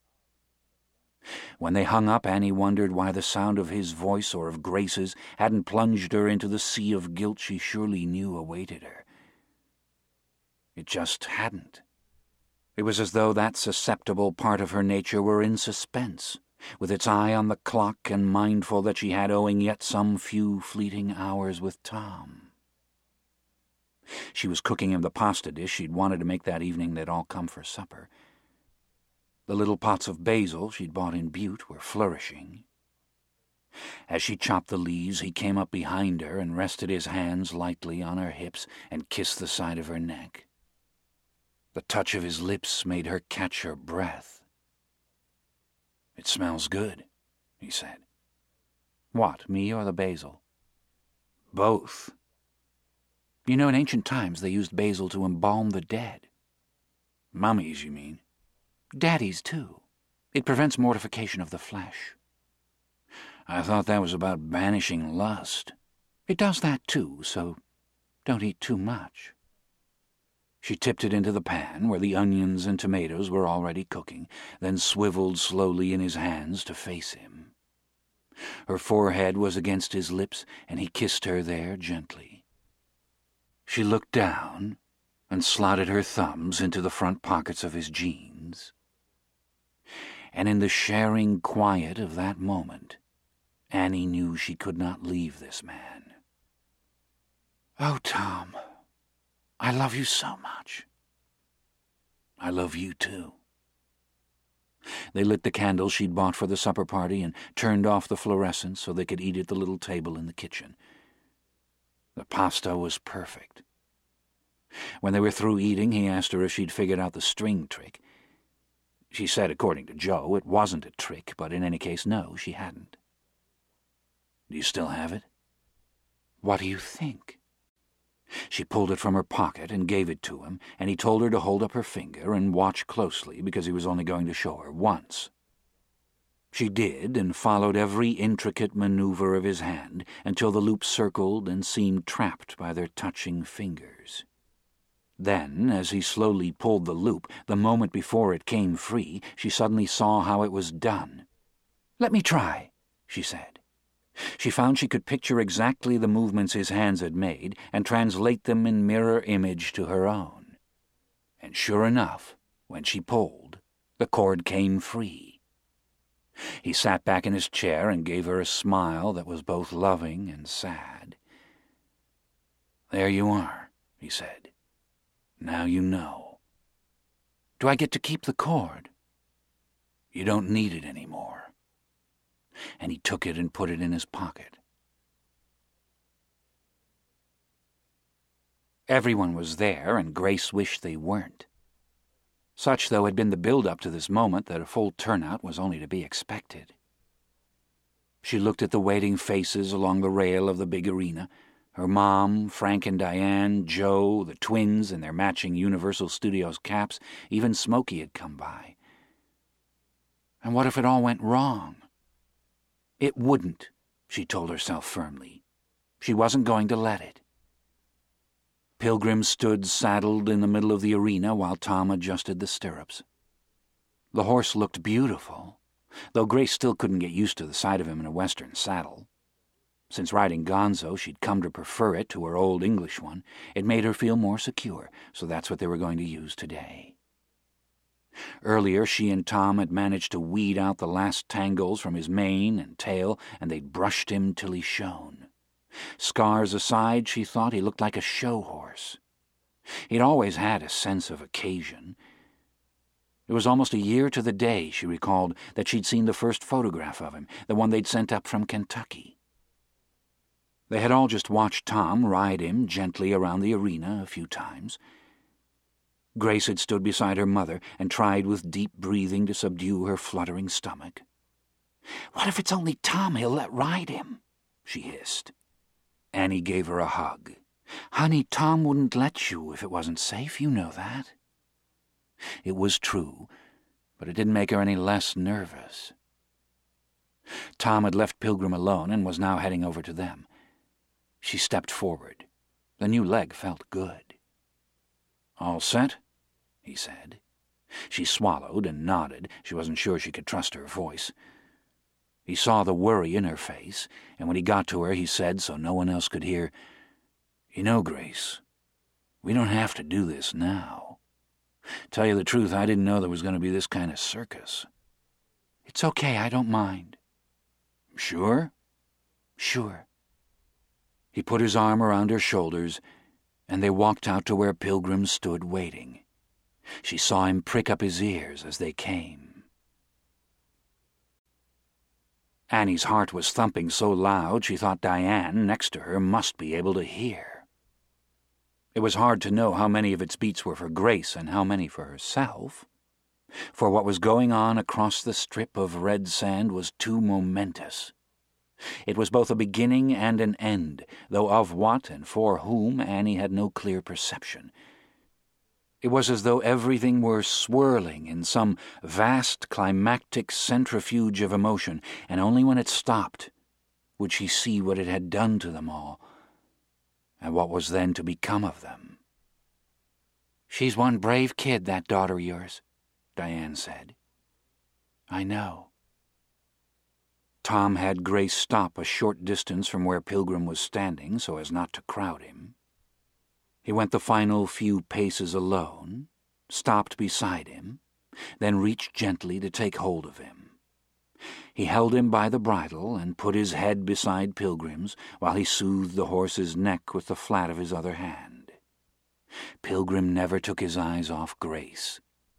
S2: When they hung up, Annie wondered why the sound of his voice or of Grace's hadn't plunged her into the sea of guilt she surely knew awaited her. It just hadn't. It was as though that susceptible part of her nature were in suspense, with its eye on the clock and mindful that she had owing yet some few fleeting hours with Tom. She was cooking him the pasta dish she'd wanted to make that evening they'd all come for supper. The little pots of basil she'd bought in Butte were flourishing. As she chopped the leaves, he came up behind her and rested his hands lightly on her hips and kissed the side of her neck. The touch of his lips made her catch her breath. "It smells good," he said. "What, me or the basil?" "Both." "You know, in ancient times they used basil to embalm the dead." "Mummies, you mean?" "Daddies, too. It prevents mortification of the flesh." "I thought that was about banishing lust." "It does that, too, so don't eat too much." She tipped it into the pan, where the onions and tomatoes were already cooking, then swiveled slowly in his hands to face him. Her forehead was against his lips, and he kissed her there gently. She looked down and slotted her thumbs into the front pockets of his jeans. And in the sharing quiet of that moment, Annie knew she could not leave this man. "Oh, Tom, I love you so much." "I love you, too." They lit the candles she'd bought for the supper party and turned off the fluorescents so they could eat at the little table in the kitchen. The pasta was perfect. When they were through eating, he asked her if she'd figured out the string trick. She said, according to Joe, it wasn't a trick, but in any case, no, she hadn't. "Do you still have it?" "What do you think?" She pulled it from her pocket and gave it to him, and he told her to hold up her finger and watch closely because he was only going to show her once. She did, and followed every intricate maneuver of his hand until the loop circled and seemed trapped by their touching fingers. Then, as he slowly pulled the loop, the moment before it came free, she suddenly saw how it was done. "Let me try," she said. She found she could picture exactly the movements his hands had made and translate them in mirror image to her own. And sure enough, when she pulled, the cord came free. He sat back in his chair and gave her a smile that was both loving and sad. "There you are," he said. "Now you know." "Do I get to keep the cord?" "You don't need it anymore." And he took it and put it in his pocket. Everyone was there, and Grace wished they weren't. Such, though, had been the build-up to this moment that a full turnout was only to be expected. She looked at the waiting faces along the rail of the big arena, her mom, Frank and Diane, Joe, the twins in their matching Universal Studios caps, even Smokey had come by. And what if it all went wrong? It wouldn't, she told herself firmly. She wasn't going to let it. Pilgrim stood saddled in the middle of the arena while Tom adjusted the stirrups. The horse looked beautiful, though Grace still couldn't get used to the sight of him in a Western saddle. Since riding Gonzo, she'd come to prefer it to her old English one. It made her feel more secure, so that's what they were going to use today. Earlier, she and Tom had managed to weed out the last tangles from his mane and tail, and they'd brushed him till he shone. Scars aside, she thought he looked like a show horse. He'd always had a sense of occasion. It was almost a year to the day, she recalled, that she'd seen the first photograph of him, the one they'd sent up from Kentucky. They had all just watched Tom ride him gently around the arena a few times. Grace had stood beside her mother and tried with deep breathing to subdue her fluttering stomach. "What if it's only Tom he'll let ride him?" she hissed. Annie gave her a hug. "Honey, Tom wouldn't let you if it wasn't safe, you know that." It was true, but it didn't make her any less nervous. Tom had left Pilgrim alone and was now heading over to them. She stepped forward. The new leg felt good. "All set?" he said. She swallowed and nodded. She wasn't sure she could trust her voice. He saw the worry in her face, and when he got to her, he said, so no one else could hear, "You know, Grace, we don't have to do this now. Tell you the truth, I didn't know there was going to be this kind of circus." "It's okay, I don't mind." "Sure?" "Sure." He put his arm around her shoulders, and they walked out to where Pilgrim stood waiting. She saw him prick up his ears as they came. Annie's heart was thumping so loud she thought Diane, next to her, must be able to hear. It was hard to know how many of its beats were for Grace and how many for herself, for what was going on across the strip of red sand was too momentous. It was both a beginning and an end, though of what and for whom Annie had no clear perception. It was as though everything were swirling in some vast climactic centrifuge of emotion, and only when it stopped would she see what it had done to them all, and what was then to become of them. "She's one brave kid, that daughter of yours," Diane said. "I know." Tom had Grace stop a short distance from where Pilgrim was standing so as not to crowd him. He went the final few paces alone, stopped beside him, then reached gently to take hold of him. He held him by the bridle and put his head beside Pilgrim's while he soothed the horse's neck with the flat of his other hand. Pilgrim never took his eyes off Grace.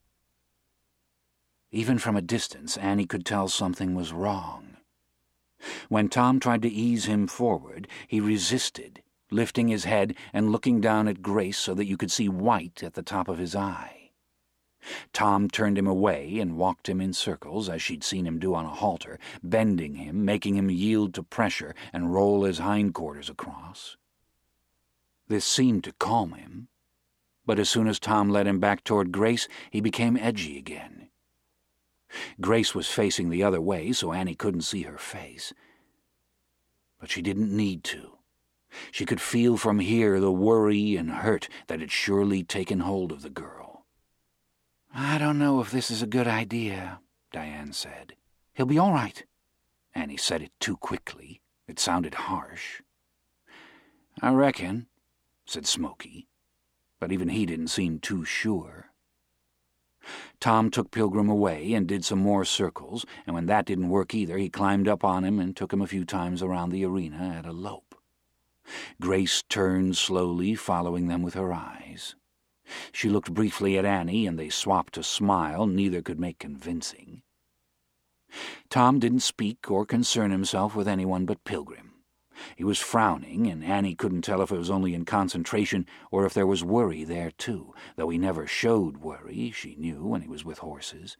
S2: Even from a distance, Annie could tell something was wrong. When Tom tried to ease him forward, he resisted, lifting his head and looking down at Grace so that you could see white at the top of his eye. Tom turned him away and walked him in circles, as she'd seen him do on a halter, bending him, making him yield to pressure and roll his hindquarters across. This seemed to calm him, but as soon as Tom led him back toward Grace, he became edgy again. Grace was facing the other way, so Annie couldn't see her face. But she didn't need to. She could feel from here the worry and hurt that had surely taken hold of the girl. "I don't know if this is a good idea," Diane said. "He'll be all right." Annie said it too quickly. It sounded harsh. "I reckon," said Smokey, but even he didn't seem too sure. Tom took Pilgrim away and did some more circles, and when that didn't work either, he climbed up on him and took him a few times around the arena at a lope. Grace turned slowly, following them with her eyes. She looked briefly at Annie, and they swapped a smile neither could make convincing. Tom didn't speak or concern himself with anyone but Pilgrim. He was frowning, and Annie couldn't tell if it was only in concentration or if there was worry there, too, though he never showed worry, she knew, when he was with horses.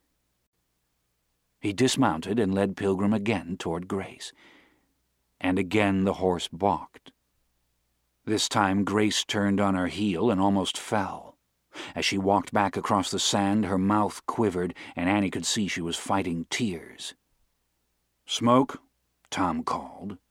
S2: He dismounted and led Pilgrim again toward Grace, and again the horse balked. This time Grace turned on her heel and almost fell. As she walked back across the sand, her mouth quivered, and Annie could see she was fighting tears. "Smoke," Tom called.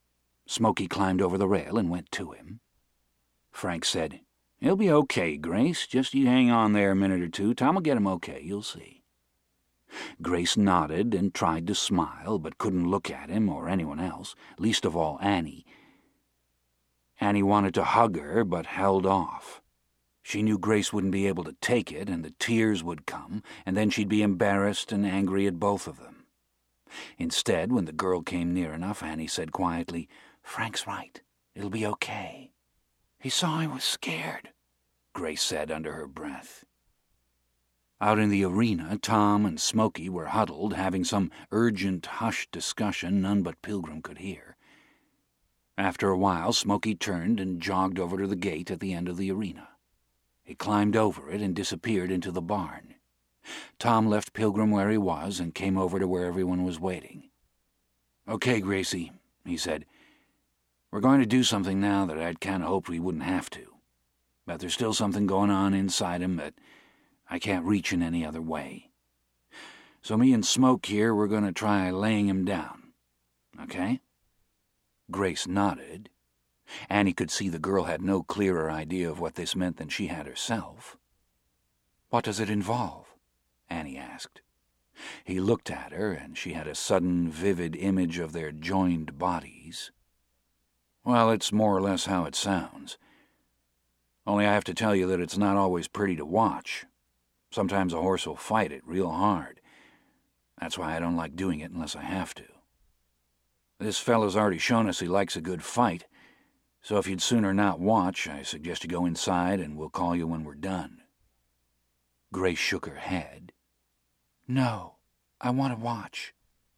S2: Smokey climbed over the rail and went to him. Frank said, "He'll be okay, Grace. Just you hang on there a minute or two. Tom will get him okay, you'll see." Grace nodded and tried to smile, but couldn't look at him or anyone else, least of all Annie. Annie wanted to hug her, but held off. She knew Grace wouldn't be able to take it, and the tears would come, and then she'd be embarrassed and angry at both of them. Instead, when the girl came near enough, Annie said quietly, "Frank's right. It'll be okay." "He saw I was scared," Grace said under her breath. Out in the arena, Tom and Smokey were huddled, having some urgent, hushed discussion none but Pilgrim could hear. After a while, Smokey turned and jogged over to the gate at the end of the arena. He climbed over it and disappeared into the barn. Tom left Pilgrim where he was and came over to where everyone was waiting. "Okay, Gracie," he said. "We're going to do something now that I'd kind of hoped we wouldn't have to. But there's still something going on inside him that I can't reach in any other way. So me and Smoke here, we're going to try laying him down. Okay?" Grace nodded. Annie could see the girl had no clearer idea of what this meant than she had herself. "What does it involve?" Annie asked. He looked at her, and she had a sudden, vivid image of their joined bodies. "Well, it's more or less how it sounds. Only I have to tell you that it's not always pretty to watch. Sometimes a horse will fight it real hard. That's why I don't like doing it unless I have to. This fellow's already shown us he likes a good fight, so if you'd sooner not watch, I suggest you go inside and we'll call you when we're done." Grace shook her head. "No, I want to watch."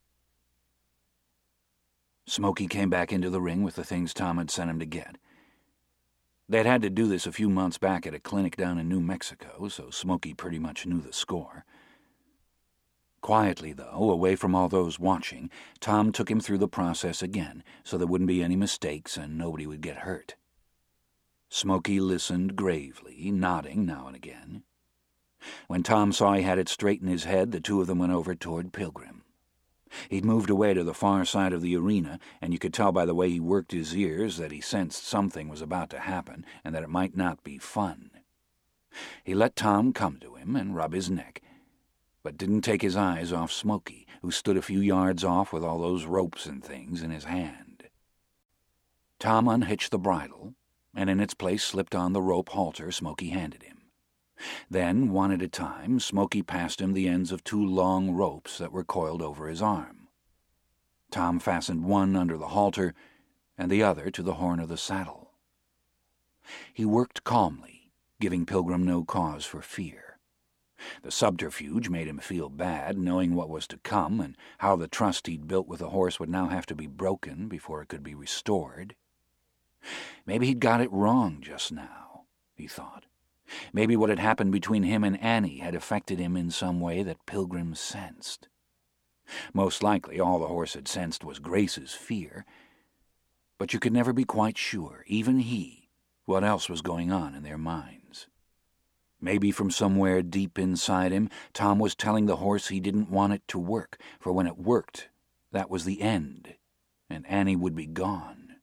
S2: Smokey came back into the ring with the things Tom had sent him to get. They'd had to do this a few months back at a clinic down in New Mexico, so Smokey pretty much knew the score. Quietly, though, away from all those watching, Tom took him through the process again, so there wouldn't be any mistakes and nobody would get hurt. Smokey listened gravely, nodding now and again. When Tom saw he had it straight in his head, the two of them went over toward Pilgrim. He'd moved away to the far side of the arena, and you could tell by the way he worked his ears that he sensed something was about to happen and that it might not be fun. He let Tom come to him and rub his neck, but didn't take his eyes off Smokey, who stood a few yards off with all those ropes and things in his hand. Tom unhitched the bridle, and in its place slipped on the rope halter Smokey handed him. Then, one at a time, Smokey passed him the ends of two long ropes that were coiled over his arm. Tom fastened one under the halter and the other to the horn of the saddle. He worked calmly, giving Pilgrim no cause for fear. The subterfuge made him feel bad, knowing what was to come and how the trust he'd built with the horse would now have to be broken before it could be restored. Maybe he'd got it wrong just now, he thought. Maybe what had happened between him and Annie had affected him in some way that Pilgrim sensed. Most likely all the horse had sensed was Grace's fear, but you could never be quite sure, even he, what else was going on in their minds. Maybe from somewhere deep inside him, Tom was telling the horse he didn't want it to work, for when it worked, that was the end, and Annie would be gone.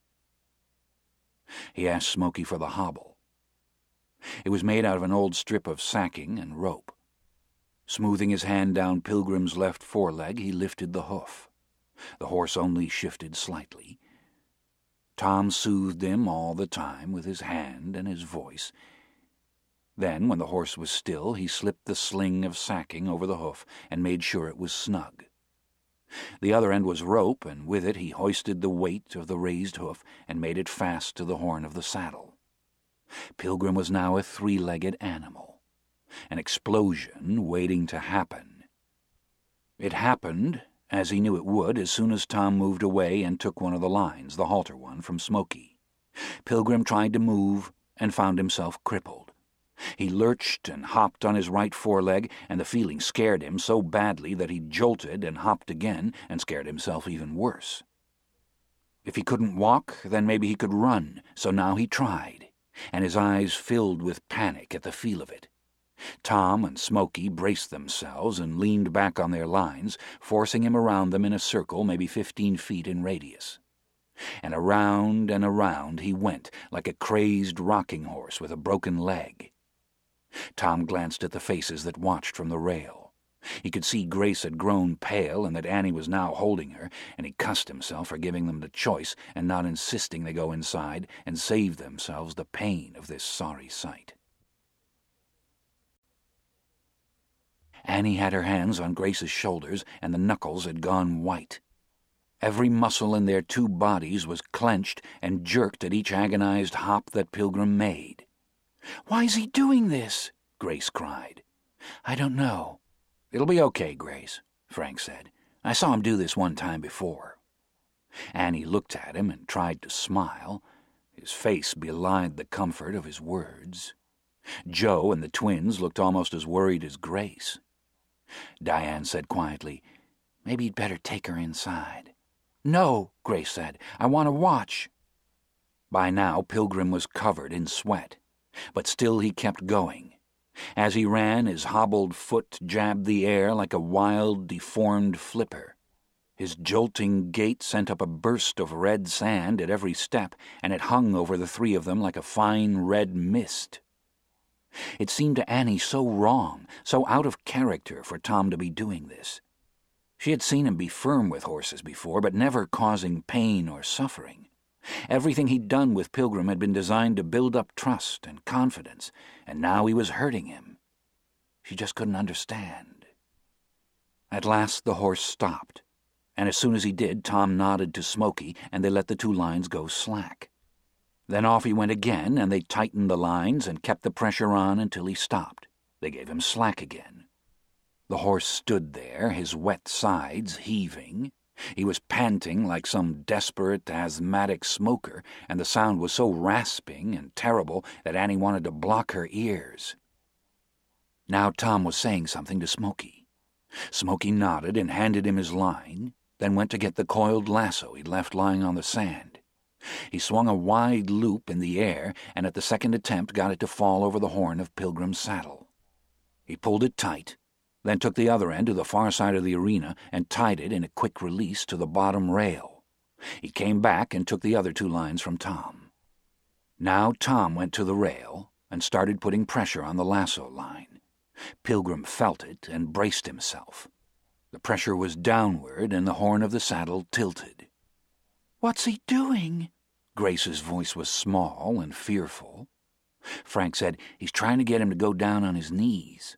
S2: He asked Smokey for the hobble. It was made out of an old strip of sacking and rope. Smoothing his hand down Pilgrim's left foreleg, he lifted the hoof. The horse only shifted slightly. Tom soothed him all the time with his hand and his voice. Then, when the horse was still, he slipped the sling of sacking over the hoof and made sure it was snug. The other end was rope, and with it he hoisted the weight of the raised hoof and made it fast to the horn of the saddle. Pilgrim was now a three-legged animal, an explosion waiting to happen. It happened, as he knew it would, as soon as Tom moved away and took one of the lines, the halter one, from Smokey. Pilgrim tried to move and found himself crippled. He lurched and hopped on his right foreleg, and the feeling scared him so badly that he jolted and hopped again and scared himself even worse. If he couldn't walk, then maybe he could run, so now he tried, and his eyes filled with panic at the feel of it. Tom and Smokey braced themselves and leaned back on their lines, forcing him around them in a circle maybe fifteen feet in radius. and around and around he went like a crazed rocking horse with a broken leg. Tom glanced at the faces that watched from the rail. He could see Grace had grown pale and that Annie was now holding her, and he cussed himself for giving them the choice and not insisting they go inside and save themselves the pain of this sorry sight. Annie had her hands on Grace's shoulders, and the knuckles had gone white. Every muscle in their two bodies was clenched and jerked at each agonized hop that Pilgrim made. "Why's he doing this?" Grace cried. "I don't know." "It'll be okay, Grace," Frank said. "I saw him do this one time before." Annie looked at him and tried to smile. His face belied the comfort of his words. Joe and the twins looked almost as worried as Grace. Diane said quietly, "Maybe you'd better take her inside." "No," Grace said. "I want to watch." By now Pilgrim was covered in sweat, but still he kept going. As he ran, his hobbled foot jabbed the air like a wild, deformed flipper. His jolting gait sent up a burst of red sand at every step, and it hung over the three of them like a fine red mist. It seemed to Annie so wrong, so out of character for Tom to be doing this. She had seen him be firm with horses before, but never causing pain or suffering. Everything he'd done with Pilgrim had been designed to build up trust and confidence, and now he was hurting him. She just couldn't understand. At last the horse stopped, and as soon as he did, Tom nodded to Smoky, and they let the two lines go slack. Then off he went again, and they tightened the lines and kept the pressure on until he stopped. They gave him slack again. The horse stood there, his wet sides heaving. He was panting like some desperate, asthmatic smoker, and the sound was so rasping and terrible that Annie wanted to block her ears. Now Tom was saying something to Smoky. Smoky nodded and handed him his line, then went to get the coiled lasso he'd left lying on the sand. He swung a wide loop in the air, and at the second attempt got it to fall over the horn of Pilgrim's saddle. He pulled it tight, then took the other end to the far side of the arena and tied it in a quick release to the bottom rail. He came back and took the other two lines from Tom. Now Tom went to the rail and started putting pressure on the lasso line. Pilgrim felt it and braced himself. The pressure was downward and the horn of the saddle tilted. "What's he doing?" Grace's voice was small and fearful. Frank said, "He's trying to get him to go down on his knees."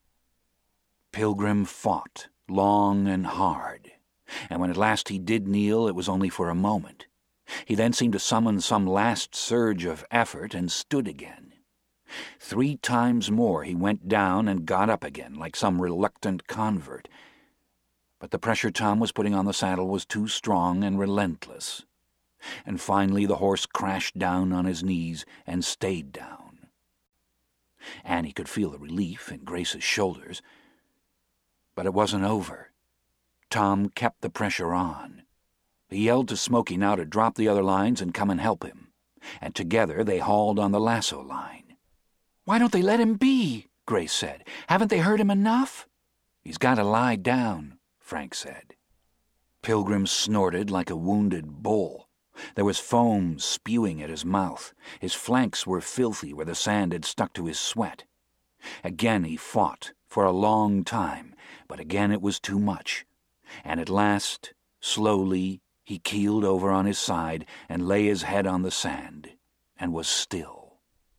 S2: Pilgrim fought, long and hard, and when at last he did kneel, it was only for a moment. He then seemed to summon some last surge of effort and stood again. Three times more he went down and got up again, like some reluctant convert. But the pressure Tom was putting on the saddle was too strong and relentless, and finally the horse crashed down on his knees and stayed down. Annie could feel the relief in Grace's shoulders, but it wasn't over. Tom kept the pressure on. He yelled to Smoky now to drop the other lines and come and help him, and together they hauled on the lasso line. "Why don't they let him be?" Grace said. "Haven't they hurt him enough?" "He's got to lie down," Frank said. Pilgrim snorted like a wounded bull. There was foam spewing at his mouth. His flanks were filthy where the sand had stuck to his sweat. Again he fought, for a long time, but again it was too much, and at last, slowly, he keeled over on his side and lay his head on the sand, and was still.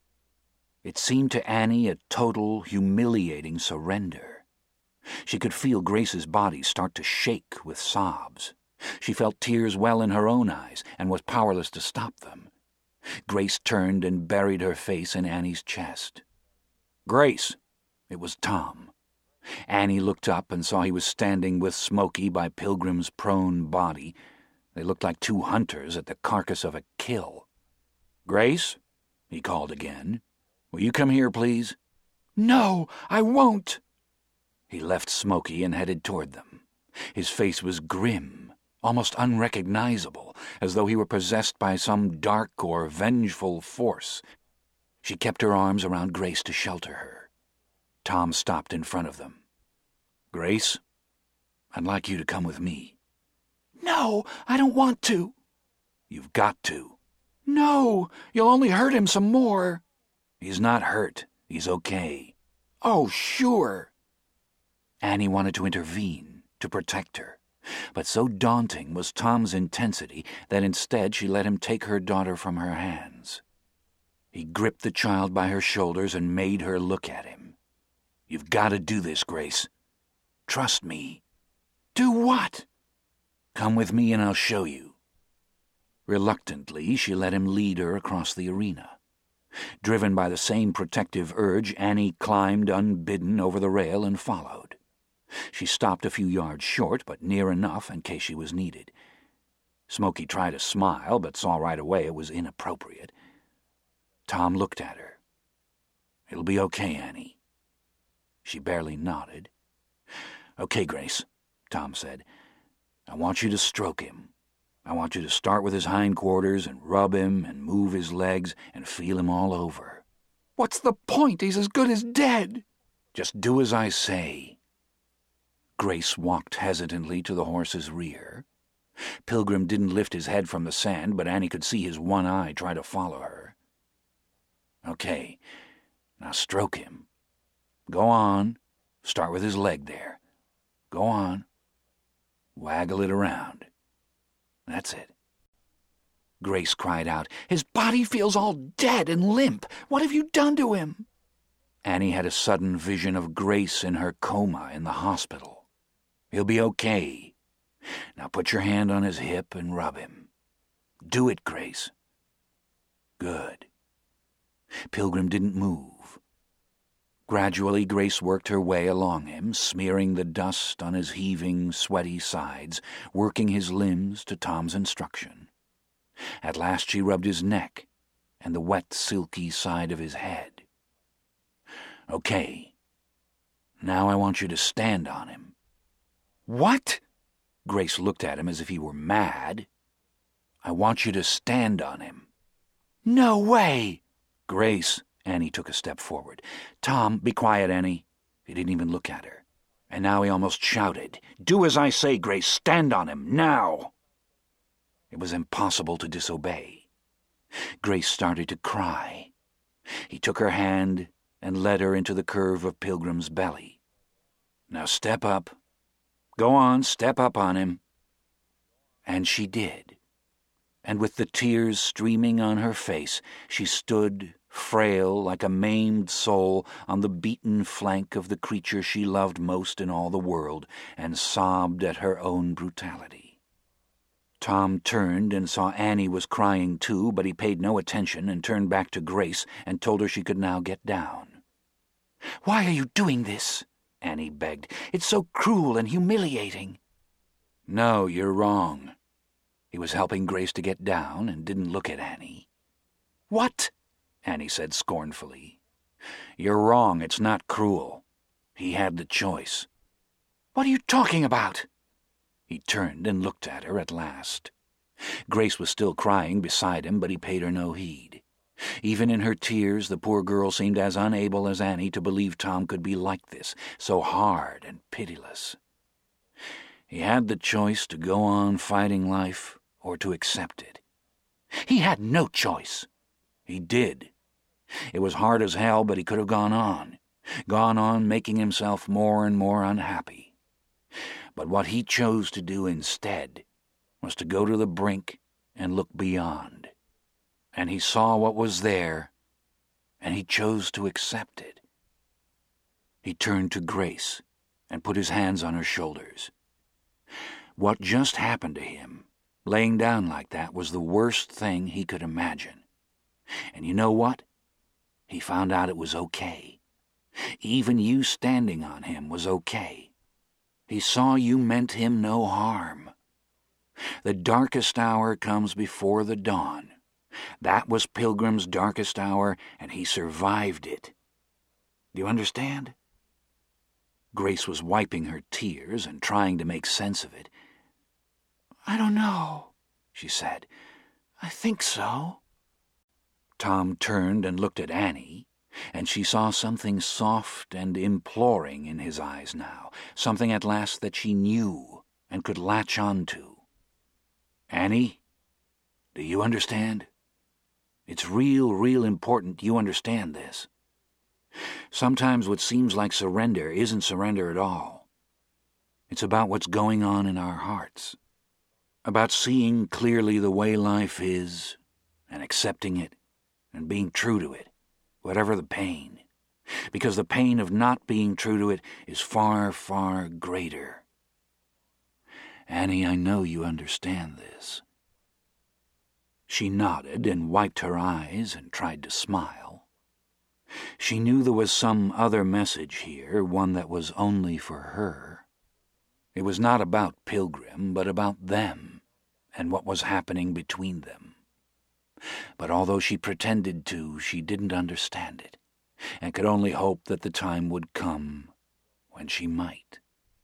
S2: It seemed to Annie a total, humiliating surrender. She could feel Grace's body start to shake with sobs. She felt tears well in her own eyes and was powerless to stop them. Grace turned and buried her face in Annie's chest. "Grace!" It was Tom. Annie looked up and saw he was standing with Smoky by Pilgrim's prone body. They looked like two hunters at the carcass of a kill. "Grace?" he called again. "Will you come here, please?" "No, I won't!" He left Smoky and headed toward them. His face was grim, almost unrecognizable, as though he were possessed by some dark or vengeful force. She kept her arms around Grace to shelter her. Tom stopped in front of them. "Grace, I'd like you to come with me." "No, I don't want to." You've got to.
S3: No, you'll only hurt him some more.
S2: He's not hurt. He's okay.
S3: Oh, sure.
S2: Annie wanted to intervene, to protect her, but so daunting was Tom's intensity that instead she let him take her daughter from her hands. He gripped the child by her shoulders and made her look at him. You've got to do this, Grace. Trust me.
S3: Do what?
S2: Come with me and I'll show you. Reluctantly, she let him lead her across the arena. Driven by the same protective urge, Annie climbed unbidden over the rail and followed. She stopped a few yards short, but near enough in case she was needed. Smokey tried to smile, but saw right away it was inappropriate. Tom looked at her. It'll be okay, Annie. She barely nodded. Okay, Grace, Tom said. I want you to stroke him. I want you to start with his hindquarters and rub him and move his legs and feel him all over.
S3: What's the point? He's as good as dead.
S2: Just do as I say. Grace walked hesitantly to the horse's rear. Pilgrim didn't lift his head from the sand, but Annie could see his one eye try to follow her. Okay, now stroke him. Go on. Start with his leg there. Go on. Waggle it around. That's it. Grace cried out,
S3: His body feels all dead and limp. What have you done to him?
S2: Annie had a sudden vision of Grace in her coma in the hospital. He'll be okay. Now put your hand on his hip and rub him. Do it, Grace. Good. Pilgrim didn't move. Gradually, Grace worked her way along him, smearing the dust on his heaving, sweaty sides, working his limbs to Tom's instruction. At last she rubbed his neck and the wet, silky side of his head. Okay. Now I want you to stand on him.
S3: What?
S2: Grace looked at him as if he were mad. I want you to stand on him.
S3: No way!
S2: Grace, Annie took a step forward. Tom, be quiet, Annie. He didn't even look at her. And now he almost shouted, Do as I say, Grace. Stand on him, now! It was impossible to disobey. Grace started to cry. He took her hand and led her into the curve of Pilgrim's belly. Now step up. Go on, step up on him. And she did. And with the tears streaming on her face, she stood, frail like a maimed soul, on the beaten flank of the creature she loved most in all the world, and sobbed at her own brutality. Tom turned and saw Annie was crying too, but he paid no attention and turned back to Grace and told her she could now get down.
S3: Why are you doing this? Annie begged. It's so cruel and humiliating.
S2: No, you're wrong. He was helping Grace to get down and didn't look at Annie.
S3: What?
S2: Annie said scornfully. You're wrong. It's not cruel. He had the choice.
S3: What are you talking about?
S2: He turned and looked at her at last. Grace was still crying beside him, but he paid her no heed. Even in her tears, the poor girl seemed as unable as Annie to believe Tom could be like this, so hard and pitiless. He had the choice to go on fighting life or to accept it.
S3: He had no choice.
S2: He did. It was hard as hell, but he could have gone on, gone on making himself more and more unhappy. But what he chose to do instead was to go to the brink and look beyond. And he saw what was there, and he chose to accept it. He turned to Grace and put his hands on her shoulders. What just happened to him, laying down like that, was the worst thing he could imagine. And you know what? He found out it was okay. Even you standing on him was okay. He saw you meant him no harm. The darkest hour comes before the dawn. That was Pilgrim's darkest hour, and he survived it. Do you understand? Grace was wiping her tears and trying to make sense of it.
S3: I don't know, she said. I think so.
S2: Tom turned and looked at Annie, and she saw something soft and imploring in his eyes now, something at last that she knew and could latch on to. Annie? Do you understand? It's real, real important you understand this. Sometimes what seems like surrender isn't surrender at all. It's about what's going on in our hearts, about seeing clearly the way life is and accepting it and being true to it, whatever the pain, because the pain of not being true to it is far, far greater. Annie, I know you understand this. She nodded and wiped her eyes and tried to smile. She knew there was some other message here, one that was only for her. It was not about Pilgrim, but about them and what was happening between them. But although she pretended to, she didn't understand it, and could only hope that the time would come when she might.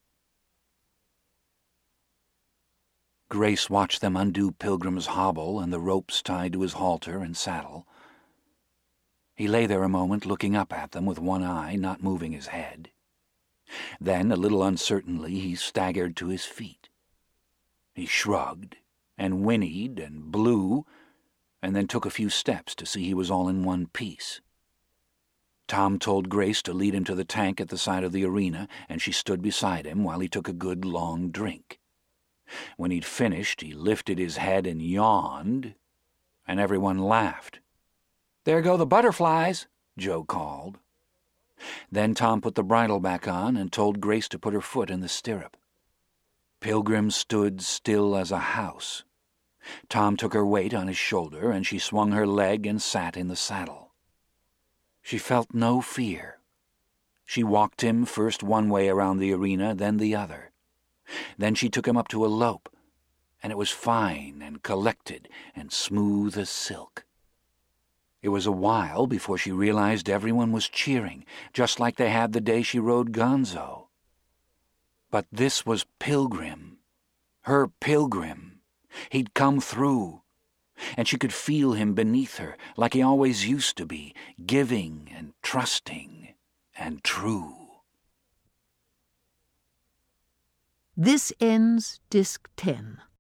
S2: Grace watched them undo Pilgrim's hobble and the ropes tied to his halter and saddle. He lay there a moment looking up at them with one eye, not moving his head. Then, a little uncertainly, he staggered to his feet. He shrugged and whinnied and blew, and then took a few steps to see he was all in one piece. Tom told Grace to lead him to the tank at the side of the arena, and she stood beside him while he took a good long drink. When he'd finished, he lifted his head and yawned, and everyone laughed. "There go the butterflies," Joe called. Then Tom put the bridle back on and told Grace to put her foot in the stirrup. Pilgrim stood still as a house. Tom took her weight on his shoulder, and she swung her leg and sat in the saddle. She felt no fear. She walked him first one way around the arena, then the other. Then she took him up to a lope, and it was fine and collected and smooth as silk. It was a while before she realized everyone was cheering, just like they had the day she rode Gonzo. But this was Pilgrim, her Pilgrim. He'd come through, and she could feel him beneath her, like he always used to be, giving and trusting and true.
S1: This ends Disc ten.